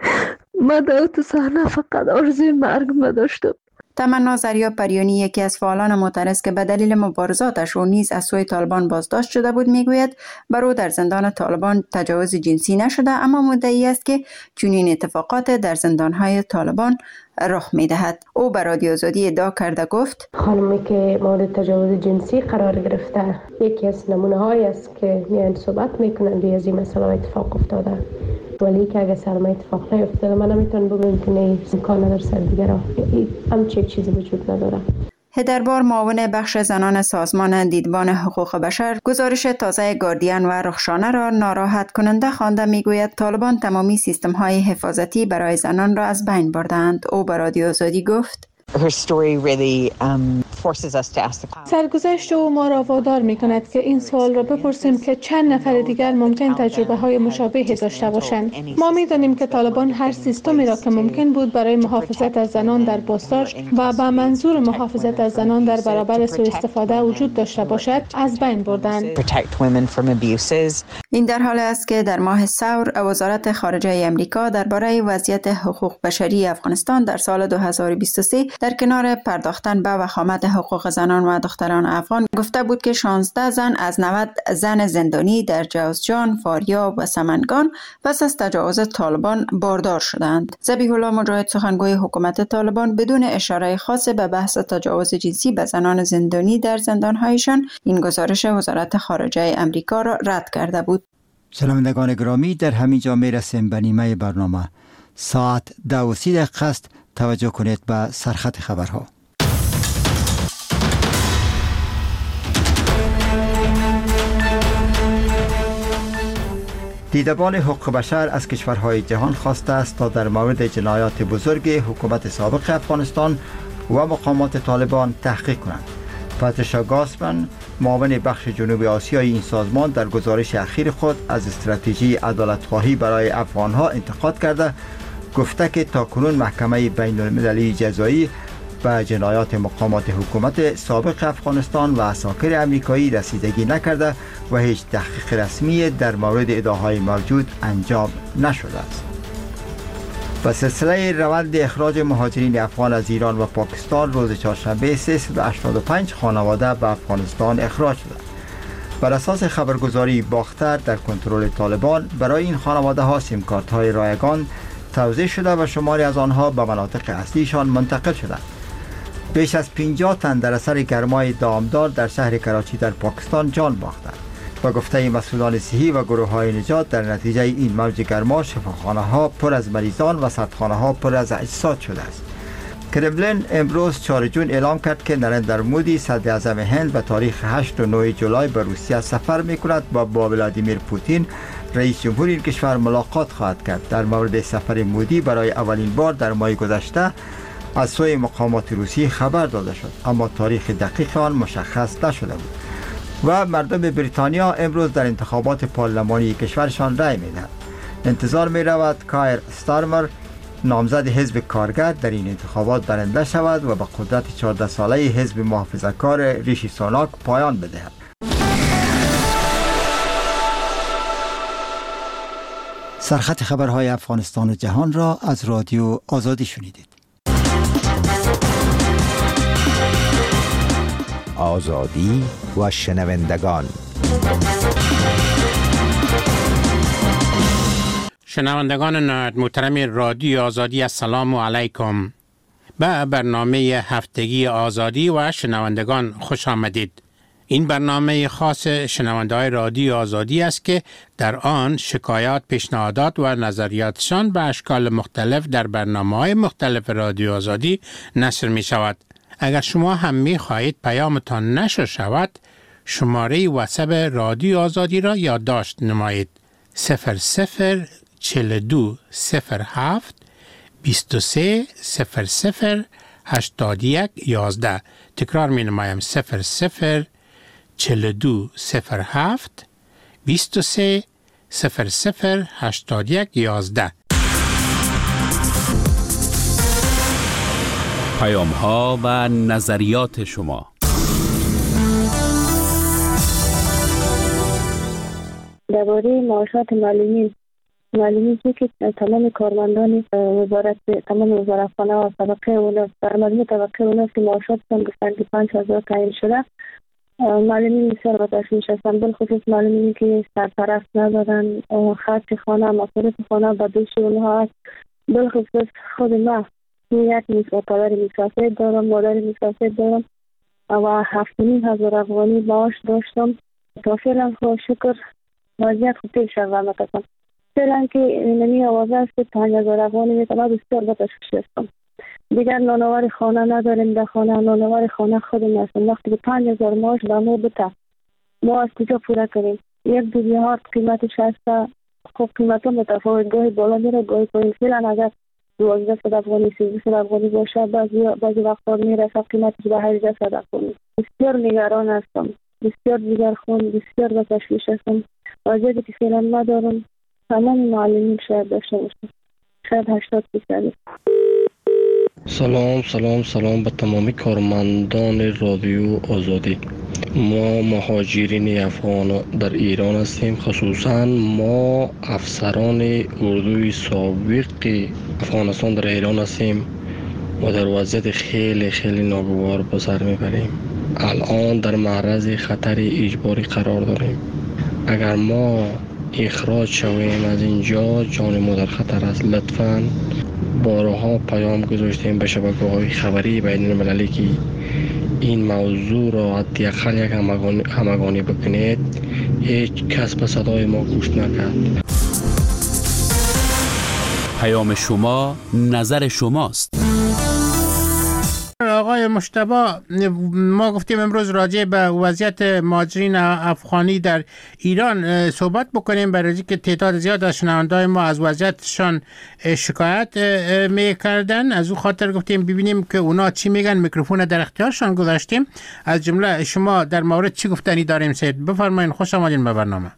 ما در تو صحنه فقط آرزوی مرگ ما داشتم. تمنا زریا پریانی یکی از فعالان معترض که به دلیل مبارزاتش او نیز از سوی طالبان بازداشت شده بود میگوید بر او در زندان طالبان تجاوز جنسی نشده، اما مدعی است که چنین اتفاقات در زندانهای طالبان رخ میدهد. او به رادیو آزادی ادعا کرده گفت: خانمی که مورد تجاوز جنسی قرار گرفته یکی از نمونه هایی است که میان صحبت میکنند روی از این مسئله اتفاق افتاده، ولی که اگه سر ما اتفاق نیفتاده من نمیتونم بگم که نه امکان نداره سر دیگرها همچین چیزی وجود نداره. هدربار معاون بخش زنان سازمان دیدبان حقوق بشر گزارش تازه گاردین و رخشانه را ناراحت کننده خوانده میگوید طالبان تمامی سیستم های حفاظتی برای زنان را از بین بردند. او به رادیو آزادی گفت: سرگذشت او ما را وادار می کند که این سوال را بپرسیم که چند نفر دیگر ممکن تجربه های مشابهی داشته باشند. ما می دانیم که طالبان هر سیستمی را که ممکن بود برای محافظت از زنان در بازداشت و به منظور محافظت از زنان در برابر سوء استفاده وجود داشته باشد از بین بردند. این در حال است که در ماه ثور وزارت خارجه امریکا درباره وضعیت حقوق بشری افغانستان در سال دو هزار و بیست و سه در کنار پرداختن به وخامت حقوق زنان و دختران افغان گفته بود که شانزده زن از نود زن زندانی در جوزجان، فاریاب و سمنگان پس از تجاوز طالبان باردار شدند. ذبیح الله مجاهد سخنگوی حکومت طالبان بدون اشاره خاص به بحث تجاوز جنسی به زنان زندانی در زندان‌هایشان این گزارش وزارت خارجه امریکا را رد کرده بود. شنوندگان گرامی، در همین جا میرسیم به نیمه برنامه. ساعت ده و سی دقیقه است. توجه کنید به سرخط خبرها. دیدبان حقوق بشر از کشورهای جهان خواسته است تا در مورد جنایات بزرگ حکومت سابق افغانستان و مقامات طالبان تحقیق کنند. پاتریشیا گاسمن، معاون بخش جنوب آسیایی این سازمان، در گزارش اخیر خود از استراتژی عدالت‌خواهی برای افغانها انتقاد کرده گفته که تاکنون محکمه بین المللی جزایی به جنایات مقامات حکومت سابق افغانستان و عساکر امریکایی رسیدگی نکرده و هیچ تحقیق رسمی در مورد ادعاهای موجود انجام نشده است. و سلسله روند اخراج مهاجرین افغان از ایران و پاکستان روز چهارشنبه سیصد و هشتاد و پنج خانواده به افغانستان اخراج شدند. بر اساس خبرگزاری باختر در کنترل طالبان برای این خانواده ها سیم کارت های رایگان توزیع شده و شماری از آنها به مناطق اصلیشان منتقل شدند. بیش از پنجاه تن در اثر گرمای دامدار در شهر کراچی در پاکستان جان باختند. با گفته مسئولان صحی و گروه های نجات در نتیجه این موج گرما شفاخانه ها پر از مریضان و سردخانه ها پر از اجساد شده است. کرملین امروز چهارم جون اعلام کرد که نریندر مودی صدر اعظم هند به تاریخ هشت و نه جولای به روسیه سفر می کند و با ولادیمیر پوتین رئیس جمهور این کشور ملاقات خواهد کرد. در مورد سفر مودی برای اولین بار در ماه گذشته از سوی مقامات روسی خبر داده شد، اما تاریخ دقیق آن مشخص نشده بود. و مردم بریتانیا امروز در انتخابات پارلمانی کشورشان رای می‌دهند. انتظار می رود کایر استارمر نامزد حزب کارگر در این انتخابات برنده شود و به قدرت چهارده ساله حزب محافظه‌کار ریشی سوناک پایان بدهد. سرخط خبرهای افغانستان و جهان را از رادیو آزادی شنیدید. آزادی و شنوندگان. شنوندگان نهایت محترم رادیو آزادی، السلام علیکم. به برنامه هفتگی آزادی و شنوندگان خوش آمدید. این برنامه خاص شنونده‌های رادیو آزادی است که در آن شکایات، پیشنهادات و نظریاتشان به اشکال مختلف در برنامه‌های مختلف رادیو آزادی نشر می شود. اگر شما هم می خواهید پیامتان نشر شود، شماره واتساپ رادیو آزادی را یادداشت نمایید: صفر صفر چهل و دو صفر هفت بیست و سه صفر صفر هشتاد و یک یازده. تکرار می نمایم: صفر صفر چهل و دو صفر هفت بیست و سه صفر صفر هشتاد و یک یازده. پیام ها و نظریات شما. درباره معاشات معلمین معلومی که تمام کارمندان وزارت تمام وزارتخانه و طبقه اوناست در مجموع طبقه اوناست که معاشاتشان گفتن که پنج هزار تعیین شده. معلمین بسیار به تشویش هستند، بالخصوص معلمینی که سرپرست ندارن، خرج خانه، مصارف خانه به دوش اونها هست. بالخصوص خود ما یک پدر مسافر دارم، مادر مسافر دارم و هفت نیم هزار افغانی معاش داشتم. تا فعلا خدا شکر وضعیت خوب پیش روان است. فعلا که نمی آوازه است که پنج هزار افغانی میتونه بسیار به تشویش هستم. دیگر نانوار خانه نداریم، در خانه نانوار خانه خودم هستم. وقتی که پنج هزار معاش به ما بده، ما از کجا پوره کنیم؟ یک دوزی هارد قیمتش هست. خب قیمت ها متفاوت، گاهی بالا میره گاهی پایین. فعلا اگر دوازده صد افغانی سیزده صد افغانی باشه، بعضی بعضی وقتا میرسه قیمتش به هجده صد افغانی. بسیار نگران هستم، بسیار دیگرخوان، بسیار به تشویش هستم. وضعیتی که فعلا ندارم تمام معلمین شاید داشته باشم، شاید هشتاد درصد. سلام سلام سلام به تمامی کارمندان رادیو آزادی. ما مهاجرین افغان در ایران هستیم، خصوصا ما افسران اردوی سابق افغانستان در ایران هستیم و در وضعیت خیلی خیلی ناگوار به سر میبریم. الان در معرض خطر اجباری قرار داریم. اگر ما اخراج شویم از اینجا جان ما در خطر است. لطفاً بارها پیام گذاشتیم به شبکه‌های خبری بین المللی که این موضوع را حداقل یک همگانی, همگانی بکنید. هیچ کس به صدای ما گوش نکرد. پیام شما نظر شماست. آقای مجتبی، ما گفتیم امروز راجع به وضعیت مهاجرین افغانی در ایران صحبت بکنیم، برای اینکه تعداد زیاد از شنونده‌های ما از وضعیتشان شکایت میکردن. از اون خاطر گفتیم ببینیم که اونا چی میگن. میکروفون در اختیارشان گذاشتیم. از جمله شما در مورد چی گفتنی داریم؟ سید بفرمایید. خوش آمدین به برنامه.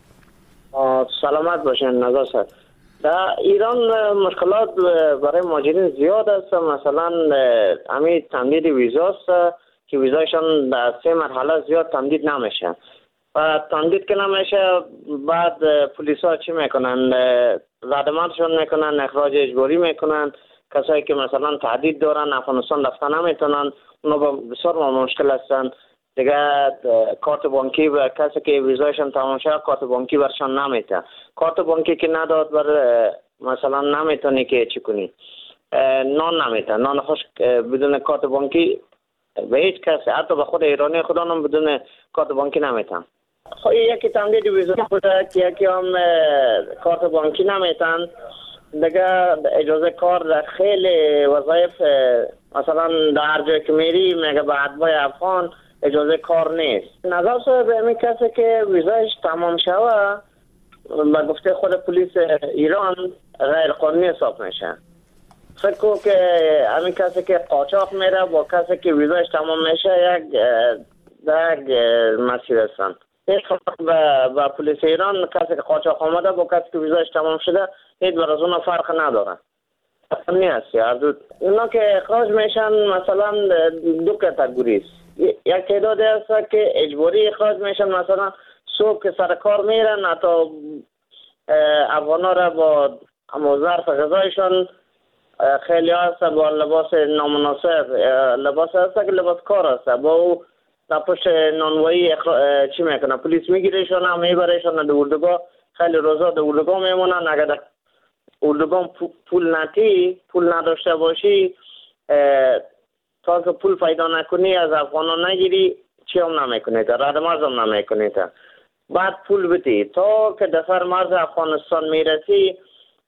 سلامت باشین. نگاه سر در ایران مشکلات برای مهاجرین زیاد است. مثلا همین تمدید ویزاست که ویزایشان در سه مرحله زیاد تمدید نمیشه و تمدید که نمیشه بعد پلیس ها چی میکنن؟ ردمندشان میکنن، اخراج اجباری میکنن. کسایی که مثلا تعدید دارن افغانستان رفتن نمیتونن، اونا بسیار مشکل هستن دیگه. کارت بانکی و کسی که ویزایشان تمام شد کارت بانکی برشان نمیده. کارت بانکی که نداد بر مثلا نمیتونی که چی کنی؟ نان نمیده. نان خشک بدون کارت بانکی به هیچ کسی، حتی به خود ایرانی خدا هم بدون کارت بانکی نمیتن. خب یکی تمدید ویزا بوده که یکی هم کارت بانکی نمیتن دیگه. اجازه کار در خیلی وظایف مثلا در هر جای که میری میگه به اتباع افغان اجازه کار نیست. نظر صاحب همین کسی که ویزایش تمام شوه به گفته خود پلیس ایران غیر قانونی حساب میشه. فکر کنم که همین کسی که قاچاق میره با کسی که ویزایش تمام میشه یک در یک مسیر هستن. هیچ به با پلیس ایران کسی که قاچاق آمده با کسی که ویزایش تمام شده هیچ بر از اون فرق نداره. قانونی هستی هر دو. اونا که اخراج میشن مثلا دو کاتگوری است. یک تعدادی هست که اجباری اخراج میشن، مثلا صبح که سر کار میرن حتی افغانا را با ظرف غذایشان خیلی هست با لباس نامناسب، لباس هست که لباس کار هست با او در پشت نانوایی اخرا... چی میکنن؟ پلیس میگیرشان هم میبرشان در اردوگاه. خیلی روزا در اردوگاه میمونن. اگر در اردوگاه پول نتی پول نداشته باشی تا که پول پیدا نکنی از افغانان نگیری چی هم نمیکنی، در رد مرز هم نمیکنی. بعد پول بدی تا که دفر مرز افغانستان میرسی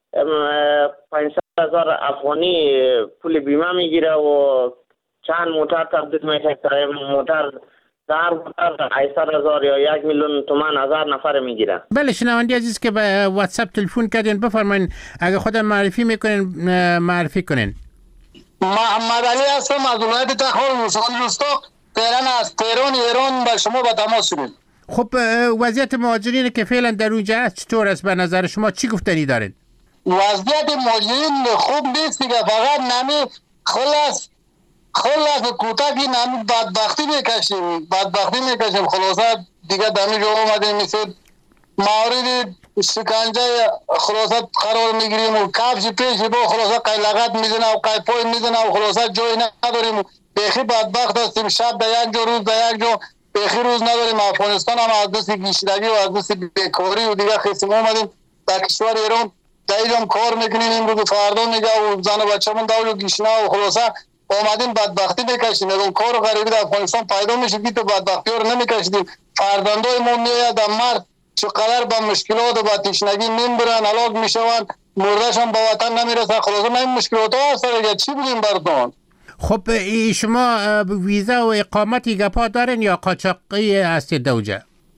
پانصد هزار افغانی پول بیمه میگیره و چند موتر تبدیل میشه. موتر در موتر هشتصد هزار یا یک میلیون تومان هزار نفر میگیره. بله شنوندی عزیز که به واتساپ تلفن کردین بفرمایید اگه خودم معرفی میکنین معرفی کنین. محمد علی هستم از ولایت تخار ولسوالی روستا. فعلا از تهران ایران با شما به تماس شدیم. خب وضعیت مهاجرین که فعلا در اونجا هست چطور است به نظر شما؟ چی گفتنی دارین؟ وضعیت مهاجرین خوب نیست دیگه. فقط نمی خلاص خلاص کوتاهی نمی بدبختی میکشیم بدبختی میکشیم خلاصه دیگه دمی جو اومدیم مثل مورد شکنجه خلاصه قرار میگیریم و کفش پیش با خلاصه قیلقت میزنه و قیپای میزنه و خلاصه جای نداریم. بیخی بدبخت هستیم. شب در یک جا روز در یک جا بیخی روز نداریم. افغانستان هم از دست گیشتگی و از دست بیکاری و دیگه خیسیم اومدیم در کشور ایران. دایدم کار میکنیم امروز و فردا میگه و زن و بچه‌مون داول و گیشنا و خلاصه اومدیم بدبختی بکشیم. اون کار و غریبی در افغانستان پیدا میشه که تو بدبختی رو نمیکشیدیم. فرزندای ما میاد در مرد چقدر با مشکلات و با تشنگی میمرن، هلاک میشون، مردهشون به وطن نمیرسن. خلاصه ما این مشکلات ها هست دیگه. چی بودیم براتون؟ خب شما ویزا و اقامتی گپا دارین یا قاچاقی هستید دوجه؟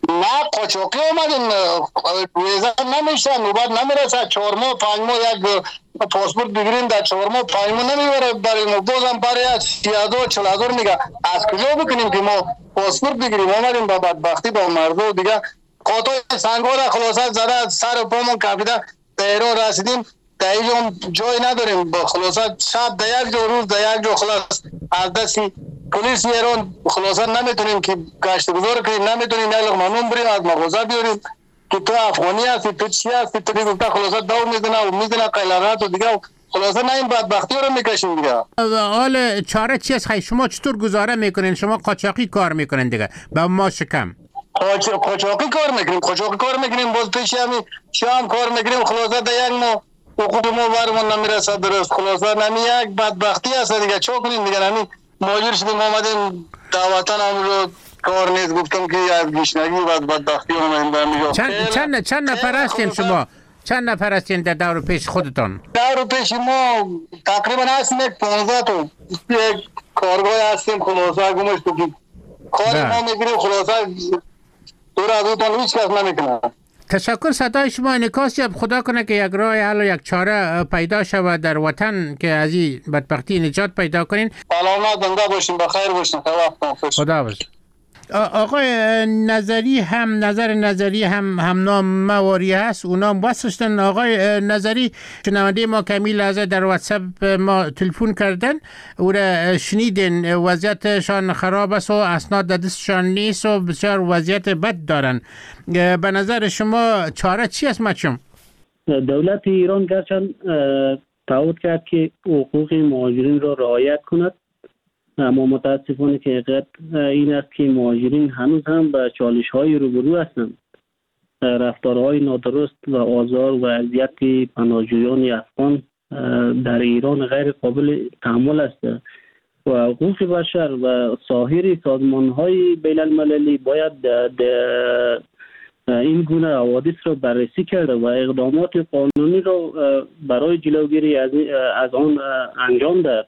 نه قاچاقی آمدیم، ویزا نمیشه، نوبت نمیرسه، چهار ماه پنج ماه یک پاسپورت بگیریم در چهار ماه پنج ماه نمیبره برای ما، بازم برای سی هزار چهل هزار میگه. از کجا بکنیم که ما پاسپورت بگیریم؟ آمدیم با بدبختی با مردم دیگه قاطع سنگار خلاصت زده سر پامون کپیده ایران رسیدیم. در اینجا جای نداریم، با خلاصت شب در یک جا روز در یک جا خلاص از دستی پلیس ایران خلاصت نمیتونیم که گشت گذار کنیم، نمیتونیم یک لقمه نون بریم از مغازه بیاریم که تو افغانی هستی تو چی هستی، تو دیگه خلاصت دور میزنه و میزنه قیلانات و دیگه خلاصت نه این بدبختی رو میکشیم دیگه. حال چاره چی است؟ خیلی شما چطور گزاره میکنین؟ شما قاچاقی کار میکنین دیگه با ما شکم قاچاقی کار میکنیم، قاچاقی کار میکنیم، باز پیش همین شام کار میکنیم، خلاصت در یک ما حقوق ما برمون نمیرسه درست، خلاصت نمی یک بدبختی هست دیگه. چه کنیم دیگه؟ نمی ماجر شدیم آمدیم دعوتن هم رو کار نیست، گفتم که از گشنگی و بدبختی اومدیم برمیگاه. چند چند چند نفر هستین شما؟ چند نفر هستین در دور پیش خودتون؟ دور پیش ما تقریبا هستیم یک پانزده تا، یک کارگاه هستیم خلاصه گمش تو که کار ما میگیریم خلاصه دور از اوتان هیچ کس نمیکنه. تشکر. صدای شما انعکاس یاب خدا کنه که یک راه حل و یک چاره پیدا شود در وطن که از این بدبختی نجات پیدا کنین. سلامت زنده باشین، بخیر باشین. خدا باشین. آقای نظری هم نظر نظری هم هم نام مواری هست، اونا هم واسشتن. آقای نظری شنونده ما کمی لحظه در واتساپ ما تلفن کردن، او را شنیدین وضعیتشان خراب است و اسناد در دستشان نیست و بسیار وضعیت بد دارن. به نظر شما چاره چی است مچم؟ دولت ایران گرچند تعهد کرد که حقوق مهاجرین را رعایت کند، اما متاسفانه که حقیقت این است که مهاجرین هنوز هم به چالش های روبرو هستند. رفتارهای نادرست و آزار و اذیت پناهجویان افغان در ایران غیر قابل تحمل است و حقوق بشر و سایر سازمان های بین المللی باید این گونه حوادث را بررسی کرده و اقدامات قانونی را برای جلوگیری از, از آن انجام داد.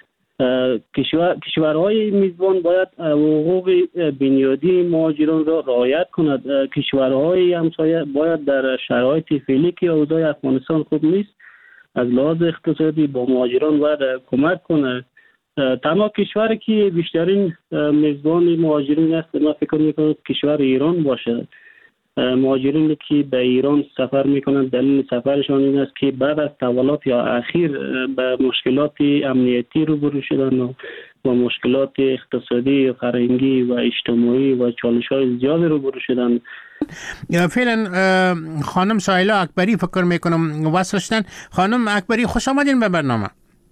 کشور، کشورهای میزبان باید حقوق بنیادی مهاجران را رعایت کند. کشورهای همسایه باید در شرایط فعلی که اوضاع افغانستان خوب نیست از لحاظ اقتصادی با مهاجران باید کمک کنه. تنها کشوری که بیشترین میزبان مهاجرین است من فکر میکنم کشور ایران باشه. مهاجرین که به ایران سفر میکنند دلیل سفرشان این است که بعد از تحولات یا اخیر به مشکلات امنیتی روبرو شدن و با مشکلات اقتصادی و فرهنگی و اجتماعی و چالش‌های زیاد روبرو شدن. فعلا خانم سایلا اکبری فکر میکنم واسشتن. خانم اکبری خوش آمدین به برنامه.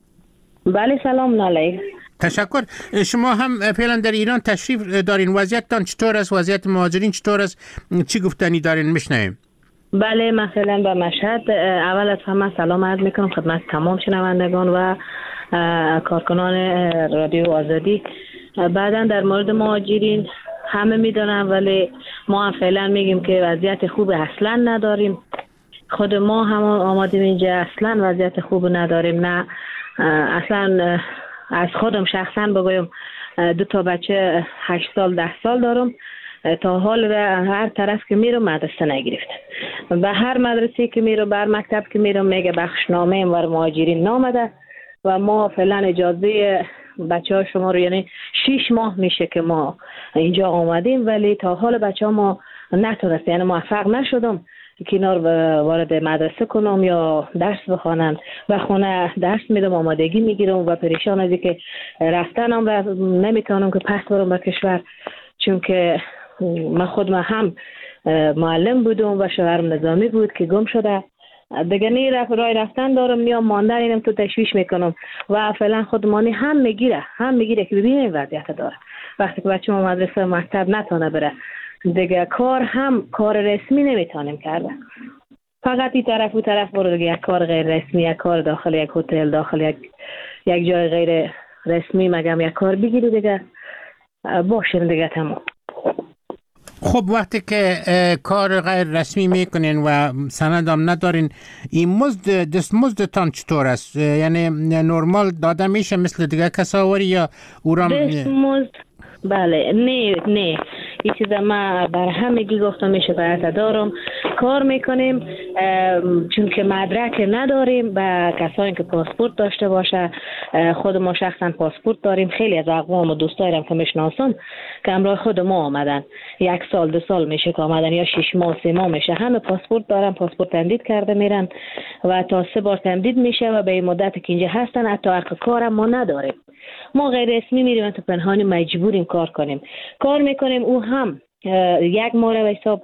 بله سلام علیکم. تشکر. شما هم فعلا در ایران تشریف دارین، وضعیتتان چطور است؟ وضعیت مهاجرین چطور است؟ چی گفتنی دارین میشنویم؟ بله مثلا به مشهد اول از همه سلام عرض میکنم خدمت تمام شنوندگان و کارکنان رادیو آزادی. بعدا در مورد مهاجرین همه میدونن ولی ما هم فعلا میگیم که وضعیت خوب اصلا نداریم. خود ما هم آمدیم اینجا اصلا وضعیت خوب نداریم. نه اصلا از خودم شخصا بگویم دو تا بچه هشت سال ده سال دارم، تا حال به هر طرف که میرم مدرسه نگرفتم. به هر مدرسه که میرم بر مکتب که میرم میگه بخشنامه اینور مهاجرین نامده و ما فعلا اجازه بچه ها شما رو یعنی شیش ماه میشه که ما اینجا آمدیم ولی تا حال بچه ها ما نتونست یعنی موفق نشدم کنار وارد مدرسه کنم یا درس بخوانم. و خونه درس میدم آمادگی میگیرم و پریشان از که رفتنم و نمیتونم که پس برم به کشور، چون که من خود من هم معلم بودم و شوهرم نظامی بود که گم شده دیگه. نی رفت رای رفتن دارم میام ماندن اینم تو تشویش میکنم و فعلا خودمانی هم میگیره هم میگیره که ببینیم وضعیت داره. وقتی که بچه ما مدرسه مکتب نتونه بره دیگه کار هم کار رسمی نمیتونیم کرده، فقط این طرف و طرف برو دیگه یک کار غیر رسمی، یک کار داخل یک هتل داخل یک یک جای غیر رسمی مگم یک کار بگیری دیگه باشین دیگه تمام. خب وقتی که کار غیر رسمی میکنین و سند هم ندارین این مزد دستمزدتان چطور است؟ یعنی نرمال داده میشه مثل دیگه کساوری یا اورام؟ دستمزد بله نه نه این چیز ما بر همگی گفتم میشه باید دارم کار میکنیم چون که مدرک نداریم. و کسانی که پاسپورت داشته باشه، خود ما شخصا پاسپورت داریم. خیلی از اقوام و دوستایرم که میشناسم که همراه خود ما آمدن، یک سال دو سال میشه که آمدن یا شش ماه سه ماه میشه، همه پاسپورت دارن، پاسپورت تمدید کرده میرن و تا سه بار تمدید میشه و به این مدت که اینجا هستن حتی حق کارم ما نداریم. ما غیر رسمی میریم تو پنهانی مجبوریم کار کنیم. کار میکنیم او هم یک ماه و حساب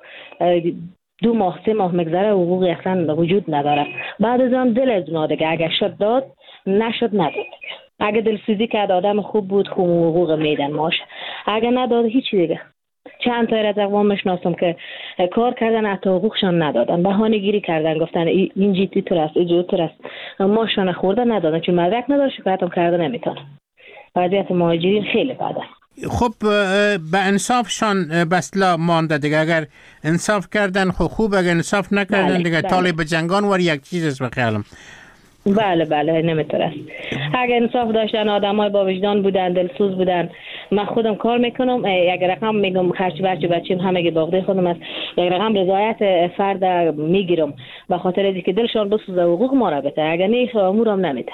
دو ماه سه ماه مگذره حقوقی اصلا وجود نداره. بعد از آن دل از اونا دیگه اگه شد داد نشد نداد. اگه دلسوزی کرد آدم خوب بود خوب حقوق میدن ماش، اگه نداد هیچی دیگه. چند تا از اقوام میشناسم که کار کردن حتی حقوقشان ندادن، بهانه گیری کردن، گفتن این جیتی تو است این جو تو است، ماشان خورده ندادن چون مدرک نداره، شکایت هم کرده نمیتونه. وضعیت مهاجرین خیلی بده. خب به انصافشان بسلا مانده دیگه. اگر انصاف کردن خب خوب، اگر انصاف نکردن بله، دیگه بله. طالب جنگان ور یک چیز است بخیالم. بله بله نمیتونه. اگر انصاف داشتن آدمای با وجدان بودن، دلسوز بودن. من خودم کار میکنم، یک رقم میگم خرچ برچ بچیم همه باغده خودم است، یک رقم رضایت فرد میگیرم به خاطر اینکه دلشان بسوزه حقوق ما را بده، اگر نه امورم نمیده.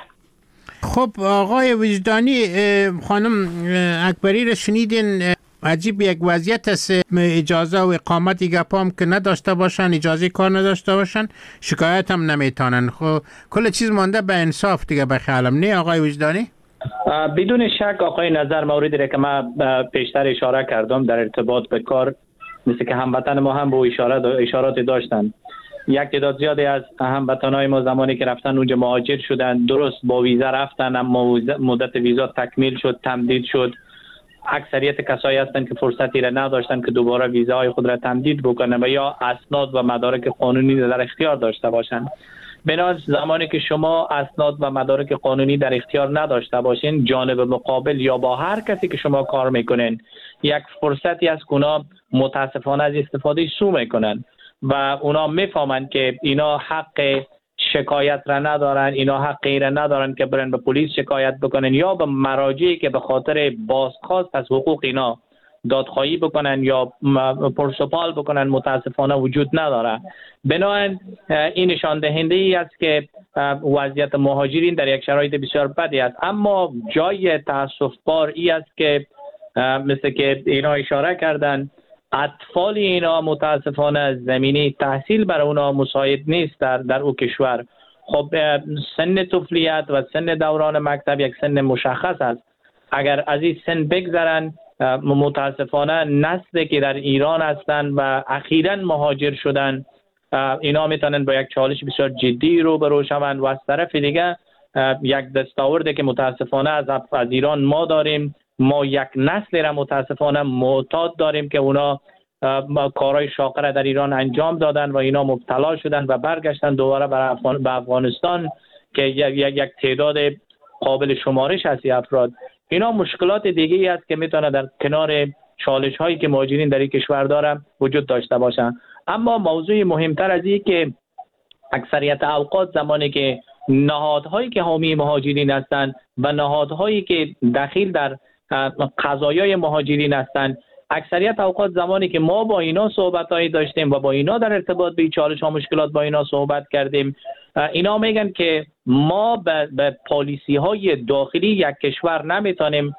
خب آقای وجدانی، خانم اکبری رو شنیدین، عجیب یک وضعیت است، اجازه و اقامت گپام که نداشته باشن، اجازه کار نداشته باشن، شکایت هم نمیتونن. خب کل چیز مانده به انصاف دیگه بخیالم، نه آقای وجدانی؟ بدون شک آقای نظر موردی را که من پیشتر اشاره کردم در ارتباط به کار، مثل که هموطن ما هم به اشارات اشارات داشتن. یک تعداد زیادی از هموطنای ما زمانی که رفتن اونجا مهاجر شدن، درست با ویزا رفتن اما مدت ویزا تکمیل شد، تمدید شد. اکثریت کسایی هستند که فرصتی را نداشتن که دوباره ویزاهای خود را تمدید بکنن و یا اسناد و مدارک قانونی در اختیار داشته باشند. بنابراین زمانی که شما اسناد و مدارک قانونی در اختیار نداشته باشین، جانب مقابل یا با هر کسی که شما کار میکنین یک فرصتی از اونا متاسفانه از استفاده سو میکنن و اونا میفهمند که اینا حق شکایت را ندارن، اینا حقی را ندارن که برن به پلیس شکایت بکنن یا به مراجعی که به خاطر بازخواست از حقوق اینا دادخواهی بکنن یا پرسپال بکنن متاسفانه وجود نداره. بنابراین این نشان دهنده ای است که وضعیت مهاجرین در یک شرایط بسیار بدی است. اما جای تاسف بار ای است که مثل که اینا اشاره کردن، اطفال اینا متاسفانه زمینه تحصیل برای اونا مساعد نیست در در او کشور. خب سن طفولیت و سن دوران مکتب یک سن مشخص است. اگر از این سن بگذرن متاسفانه نسلی که در ایران هستند و اخیراً مهاجر شدن، اینا میتونن با یک چالش بسیار جدی روبرو شوند و از طرف دیگه یک دستاوردی که متاسفانه از از ایران ما داریم، ما یک نسل را متاسفانه معتاد داریم که اونا کارهای شاقه را در ایران انجام دادن و اینا مبتلا شدن و برگشتن دوباره به افغانستان که یک یک تعداد قابل شمارش هستی افراد. اینا مشکلات دیگه ای است که میتونه در کنار چالش هایی که مهاجرین در این کشور دارن وجود داشته باشن. اما موضوع مهمتر از این که اکثریت اوقات زمانی که نهادهایی که حامی مهاجرین هستند و نهادهایی که دخیل در قضایای مهاجرین هستند، اکثریت اوقات زمانی که ما با اینا صحبتایی داشتیم و با اینا در ارتباط به چالش ها مشکلات با اینا صحبت کردیم، اینا میگن که ما به, به پالیسی های داخلی یک کشور نمیتونیم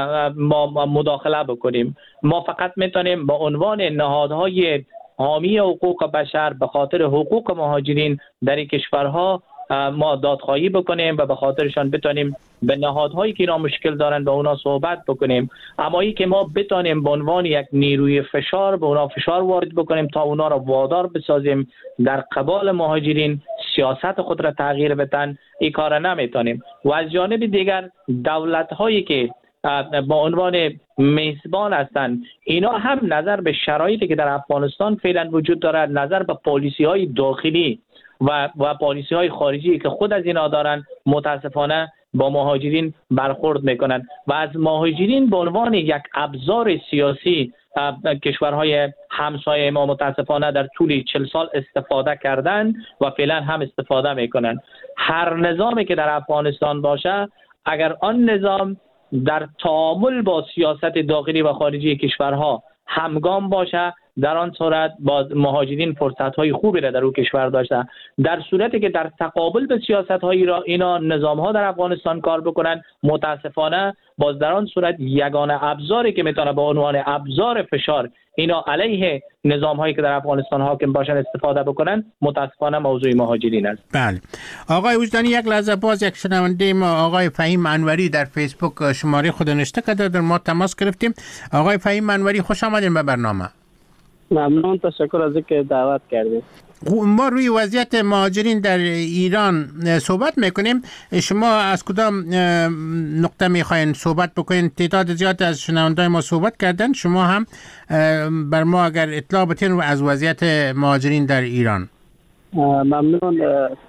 ما مداخله بکنیم. ما فقط میتونیم با عنوان نهادهای حامی حقوق بشر به خاطر حقوق مهاجرین در این کشورها ما دادخواهی بکنیم و به خاطرشان بتونیم به نهادهایی که اینا مشکل دارن به اونا صحبت بکنیم. اما ای که ما بتونیم به عنوان یک نیروی فشار به اونا فشار وارد بکنیم تا اونا را وادار بسازیم در قبال مهاجرین سیاست خود را تغییر بدن، این کار نمیتونیم. و از جانب دیگر دولت هایی که با عنوان میزبان هستند، اینا هم نظر به شرایطی که در افغانستان فعلا وجود دارد، نظر به پالیسی های داخلی و و پالیسی های خارجی که خود از اینا دارن، متاسفانه با مهاجرین برخورد میکنن و از مهاجرین به عنوان یک ابزار سیاسی کشورهای همسایه ما متاسفانه در طول چهل سال استفاده کردن و فعلا هم استفاده میکنن. هر نظامی که در افغانستان باشه، اگر آن نظام در تعامل با سیاست داخلی و خارجی کشورها همگام باشه، در آن صورت باز مهاجرین فرصت های خوبی را در او کشور داشتن. در صورتی که در تقابل به سیاست های را اینا نظام ها در افغانستان کار بکنن، متاسفانه باز در آن صورت یگانه ابزاری که میتونه به عنوان ابزار فشار اینا علیه نظام هایی که در افغانستان حاکم باشن استفاده بکنن، متاسفانه موضوع مهاجرین است. بله آقای وجدانی، یک لحظه باز یک شنونده ما آقای فهیم انوری در فیسبوک شماره خود نوشته کرده، در ما تماس گرفتیم. آقای فهیم انوری خوش آمدین به برنامه. ممنون، تشکر از اینکه دعوت کردید. ما روی وضعیت مهاجرین در ایران صحبت میکنیم. شما از کدام نقطه میخواین صحبت بکنین؟ تعداد زیاد از شنوندای ما صحبت کردن، شما هم بر ما اگر اطلاع بدین از وضعیت مهاجرین در ایران. ممنون.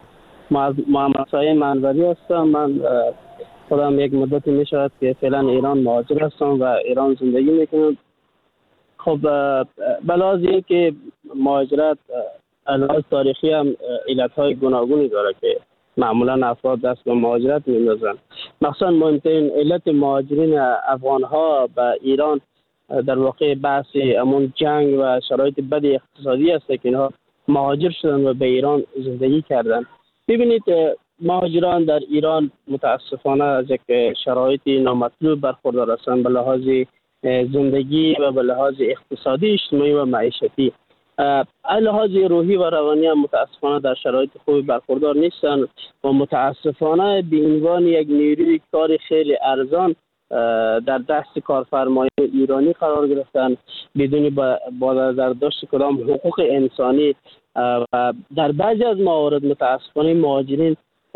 محمد صاحب انوری هستم. من خودم یک مدتی میشود که فعلا ایران مهاجر هستم و ایران زندگی میکنم. خب بلازی که مهاجرت علاوه تاریخی هم علتهای گوناگونی داره که معمولا افراد دست به مهاجرت میندازن. مخصوصا مهمترین علت مهاجرین افغان ها به ایران در واقع بحث امون جنگ و شرایط بد اقتصادی است که اینها مهاجر شدن و به ایران زندگی کردن. ببینید مهاجران در ایران متاسفانه از یک شرایط نامطلوب برخوردار هستند به لحاظ زندگی و به لحاظ اقتصادی، اجتماعی و معیشتی. لحاظ روحی و روانی هم متاسفانه در شرایط خوبی برخوردار نیستند و متاسفانه به عنوان یک نیروی کار خیلی ارزان در دست کارفرمایان ایرانی قرار گرفتن بدون با نظر داشت کدام حقوق انسانی. و در بعضی از موارد متاسفانه مهاجرین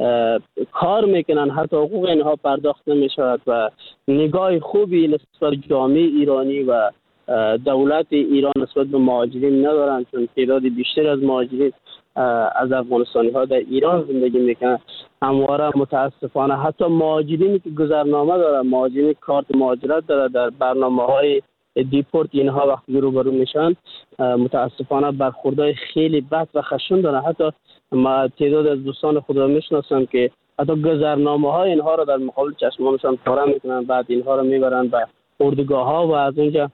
کار میکنن، حتی حقوق اینها پرداخت نمیشود و نگاه خوبی نسبت جامعه ایرانی و دولت ایران نسبت به مهاجرین ندارن، چون تعداد بیشتر از مهاجرین از افغانستانی ها در ایران زندگی میکنن. همواره متاسفانه حتی مهاجرینی که گذرنامه دارن، مهاجرین کارت مهاجرت داره، در برنامه های دیپورت اینها وقتی روبرو میشن متاسفانه برخوردهای خیلی بد و خشن دارن. حتی ما تعداد از دوستان خود را میشناسم که حتی گذرنامه های اینها را در مقابل چشمانشان پاره میکنن، بعد اینها را میبرن به اردوگاه ها و از اونجا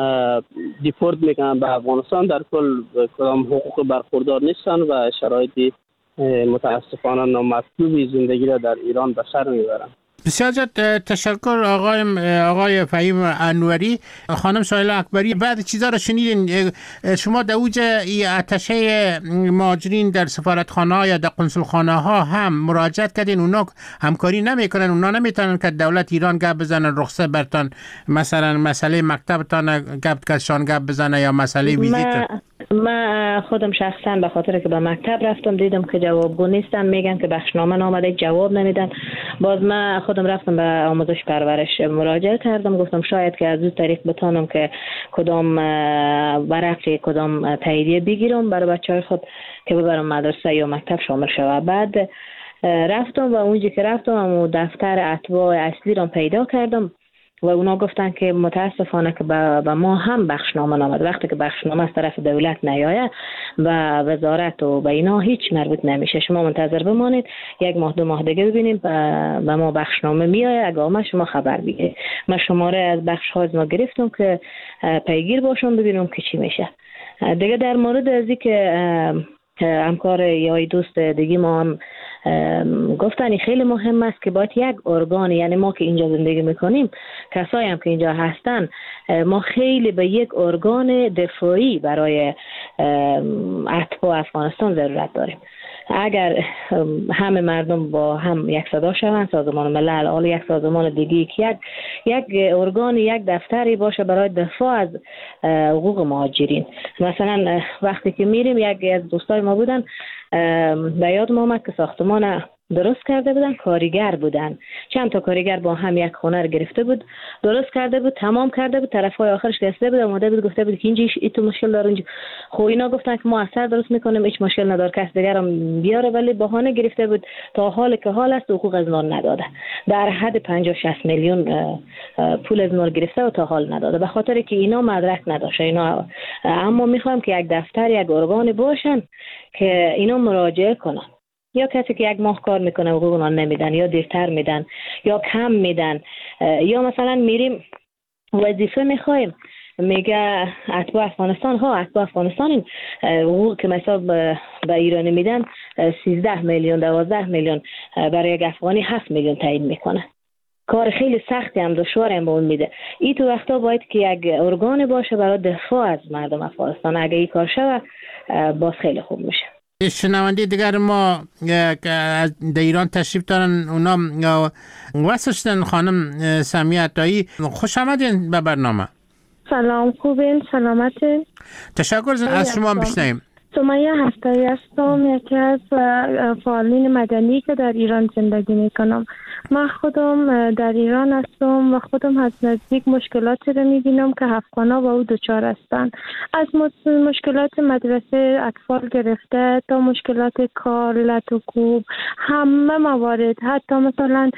دیپورت میکنن به افغانستان. در کل کدام حقوق برخوردار نیستن و شرایط متاسفانه نامطلوبی زندگی را در ایران به سر میبرن. بسیار زیاد تشکر آقای آقای فهیم انوری. خانم سایله اکبری، بعد چیزا رو شنیدین، شما در اوج آتشه مهاجرین در سفارتخانه ها یا در قنصلخانه ها هم مراجعت کردین، اونا همکاری نمیکنن، اونا نمیتونن که دولت ایران گپ بزنن رخصت برتان، مثلا مسئله مکتبتان گپ کشان گپ بزنه یا مسئله ویزیت؟ من خودم شخصا به خاطر که به مکتب رفتم دیدم که جوابگو نیستن، میگن که بخشنامه نامده، جواب نمیدن. باز من خودم رفتم به آموزش پرورش مراجعه کردم، گفتم شاید که از اون طریق بتونم که کدام ورقی کدام تاییدیه بگیرم برای بچه‌های خود که ببرم مدرسه یا مکتب شامل شود. بعد رفتم و اونجا که رفتم و دفتر اتباع اصلی را پیدا کردم و اونا گفتن که متاسفانه که به ما هم بخشنامه نامد. وقتی که بخشنامه از طرف دولت نیاید و وزارت و به اینا هیچ مربوط نمیشه، شما منتظر بمانید یک ماه دو ماه دیگه ببینیم به ما بخشنامه میآید، اگه آمد شما خبر بگیرید. من شماره از بخش ها از ما گرفتم که پیگیر باشم ببینم که چی میشه دیگه. در مورد از اینکه همکار یا دوست دیگه ما هم گفتن خیلی مهم است که باید یک ارگان، یعنی ما که اینجا زندگی میکنیم، کسایی هم که اینجا هستن، ما خیلی به یک ارگان دفاعی برای اتباع افغانستان ضرورت داریم. اگر همه مردم با هم یک صدا شوند، سازمان ملل حالا یک سازمان دیگه که یک یک ارگان یک دفتری باشه برای دفاع از حقوق مهاجرین. مثلا وقتی که میریم، یک از دوستای ما بودن به یاد ما آمد که ساختمان درست کرده بودن، کارگر بودن، چند تا کارگر با هم یک خونه رو گرفته بود، درست کرده بود، تمام کرده بود، طرفای آخرش رسیده بود، اومده بود گفته بود که اینجا این تو مشکل داره اینجا. خب اینا گفتن که ما اثر درست میکنیم، هیچ مشکل نداره، کس دیگر هم بیاره، ولی بهانه گرفته بود تا حال که حال است حقوق از ما نداده. در حد پنجاه شصت میلیون پول از ما گرفته و تا حال نداده، به خاطر که اینا مدرک نداشته اینا. اما میخوام که یک دفتر، یک ارگان باشن که اینا مراجعه کنن. یا کسی که یک ماه کار میکنه حقوق اونها نمیدن، یا دیرتر میدن یا کم میدن، یا مثلا میریم وظیفه میخوایم میگه اتباع افغانستان ها اتباع افغانستان حقوق که مثلا به ایرانی میدن سیزده میلیون دوازده میلیون، برای یک افغانی هفت میلیون تعیین میکنه. کار خیلی سختی هم دشوار هم به اون میده. این تو وقتا باید که یک ارگان باشه برای دفاع از مردم افغانستان. اگه این کار شود باز خیلی خوب میشه. شنونده دیگر ما که از ایران تشریف دارن، اونا واسشتن خانم سمیه عطایی، خوش آمدین به برنامه. سلام، خوبین؟ سلامتین؟ تشکر از شما بشنویم. سمیه هفتایی هستم، یکی از فعالین مدنی که در ایران زندگی میکنم. من خودم در ایران هستم و خودم از نزدیک مشکلاتی رو میبینم که افغانا با او دچار هستند. از مشکلات مدرسه اطفال گرفته تا مشکلات کار، لط و کوب، همه موارد، حتی مثلا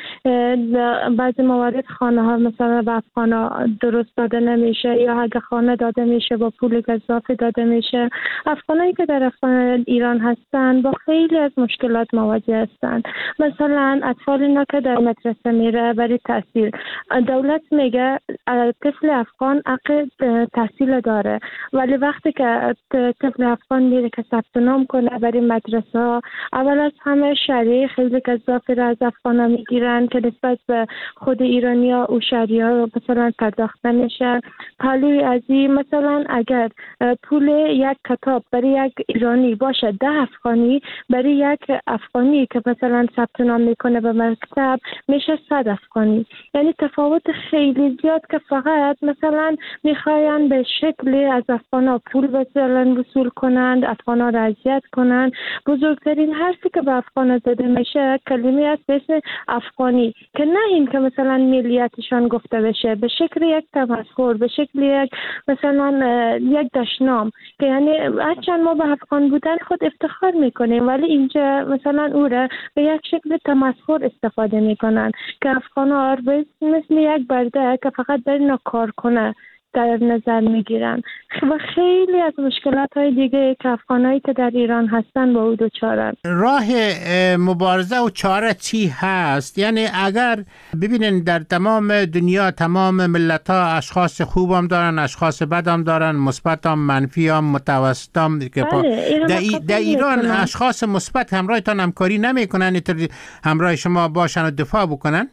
بعضی موارد خانه ها مثلا به افغانا درست داده نمیشه، یا اگه خانه داده میشه با پول گزافه داده میشه. افغانایی که در ایران هستند با خیلی از مشکلات مواجه هستند. مثلا اطفال اینا که در مدرسه میره برای تحصیل، دولت میگه طفل افغان حق تحصیل داره، ولی وقتی که طفل افغان میره که ثبت نام کنه برای مدرسه ها، اول از همه شریع خیلی گزافه را از افغانا میگیرن که نسبت به خود ایرانی ها او شریع ها مثلا پرداخت نمیشه. پالوی ازی مثلا اگر پول یک کتاب برای یک ایرانی باشه ده افغانی، برای یک افغانی که مثلا ثبت نام میکنه به مکتب میشه صد افغانی. یعنی تفاوت خیلی زیاد که فقط مثلا میخواین به شکلی از افغانا پول مثلا وصول کنند، افغانا را اذیت کنند. بزرگترین حرفی که به افغانا زده میشه کلمه است به اسم افغانی، که نه این که مثلا ملیتشان گفته بشه، به شکل یک تمسخر، به شکل یک مثلا یک دشنام، که یعنی هرچند ما به افغان بودن خود افتخار میکنیم، ولی اینجا مثلا او را به یک شکل تمسخر استفاده میکنن که افغانا مثل یک برده که فقط برای کار کنه در نظر میگیرن و خیلی از مشکلات های دیگه که افغانایی که در ایران هستن با او دچارن. راه مبارزه و چاره چی هست؟ یعنی اگر ببینین در تمام دنیا تمام ملت ها اشخاص خوب هم دارن، اشخاص بد هم دارن، مثبت هم، منفی هم، متوسط هم. در, در ایران اشخاص مثبت همراهتان همکاری نمی کنن همراه شما باشن و دفاع بکنن؟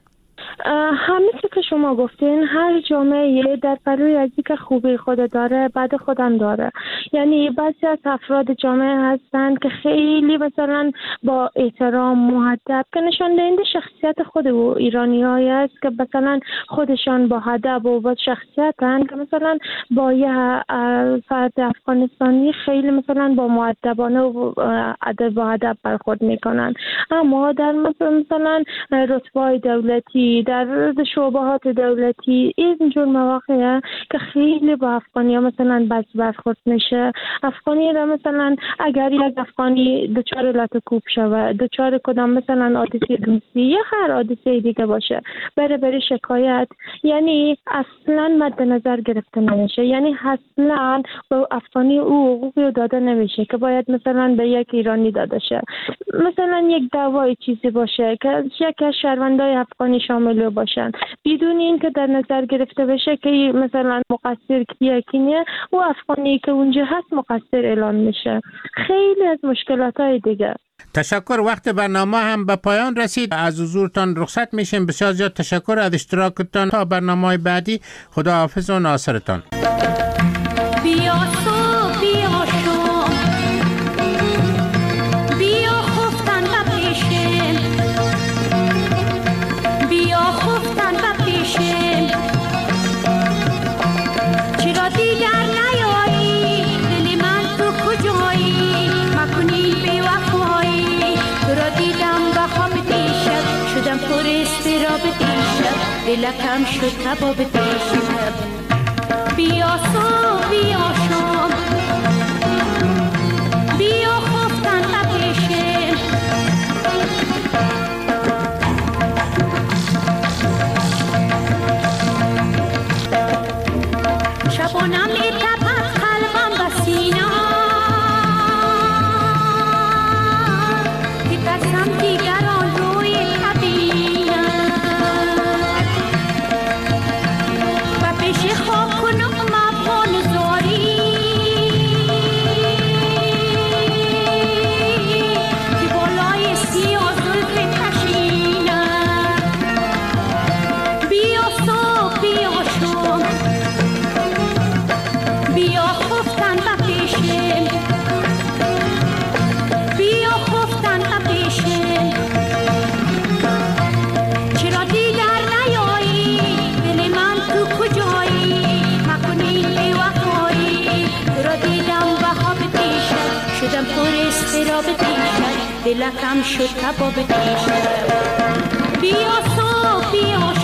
همین که شما گفتین، هر جامعه در پلوی از که خوبی خود داره بعد خودم داره. یعنی بعضی از افراد جامعه هستن که خیلی مثلا با احترام مؤدب، که نشان دهنده شخصیت خود و ایرانی های است که مثلا خودشان با ادب و با شخصیتن، که مثلا با یه فرد افغانستانی خیلی مثلا با مؤدبانه و ادب و ادب برخورد میکنن. اما در مثلا رتبه دولتی، در شعبهات دولتی، اینجور مواقع که خیلی با افغانی ها مثلا بد برخورد میشه. افغانی را مثلا اگر یک افغانی دچار لط و کوب شود، دچار کدام مثلا حادثه دوستی یا هر حادثه دیگه باشه، بره بره شکایت، یعنی اصلا مد نظر گرفته نمیشه. یعنی اصلا با افغانی او حقوقی داده نمیشه که باید مثلا به یک ایرانی داده شه. مثلا یک دعوای چیزی باشه که یک از شهروندای افغانی شامل باشن، بدون این که در نظر گرفته بشه که مثلا مقصر کیه کی نه، و افغانی که اونجا هست مقصر اعلام میشه. خیلی از مشکلات های دیگه. تشکر. وقت برنامه هم به پایان رسید، از حضورتان رخصت میشیم. بسیار زیاد تشکر از اشتراکتان. تا برنامه بعدی، خدا حافظ و ناصرتان. بیا تو بیا دلکم شد کباب دیشب. بیا صبح بیا شام، بیا خفتن بپیشیم، شبانم میتپد قلبم به سینه، که قسم دیگران روی خاک کنم ما بیا به پیشت دلکم شد کباب پیشت بیا صبح بیا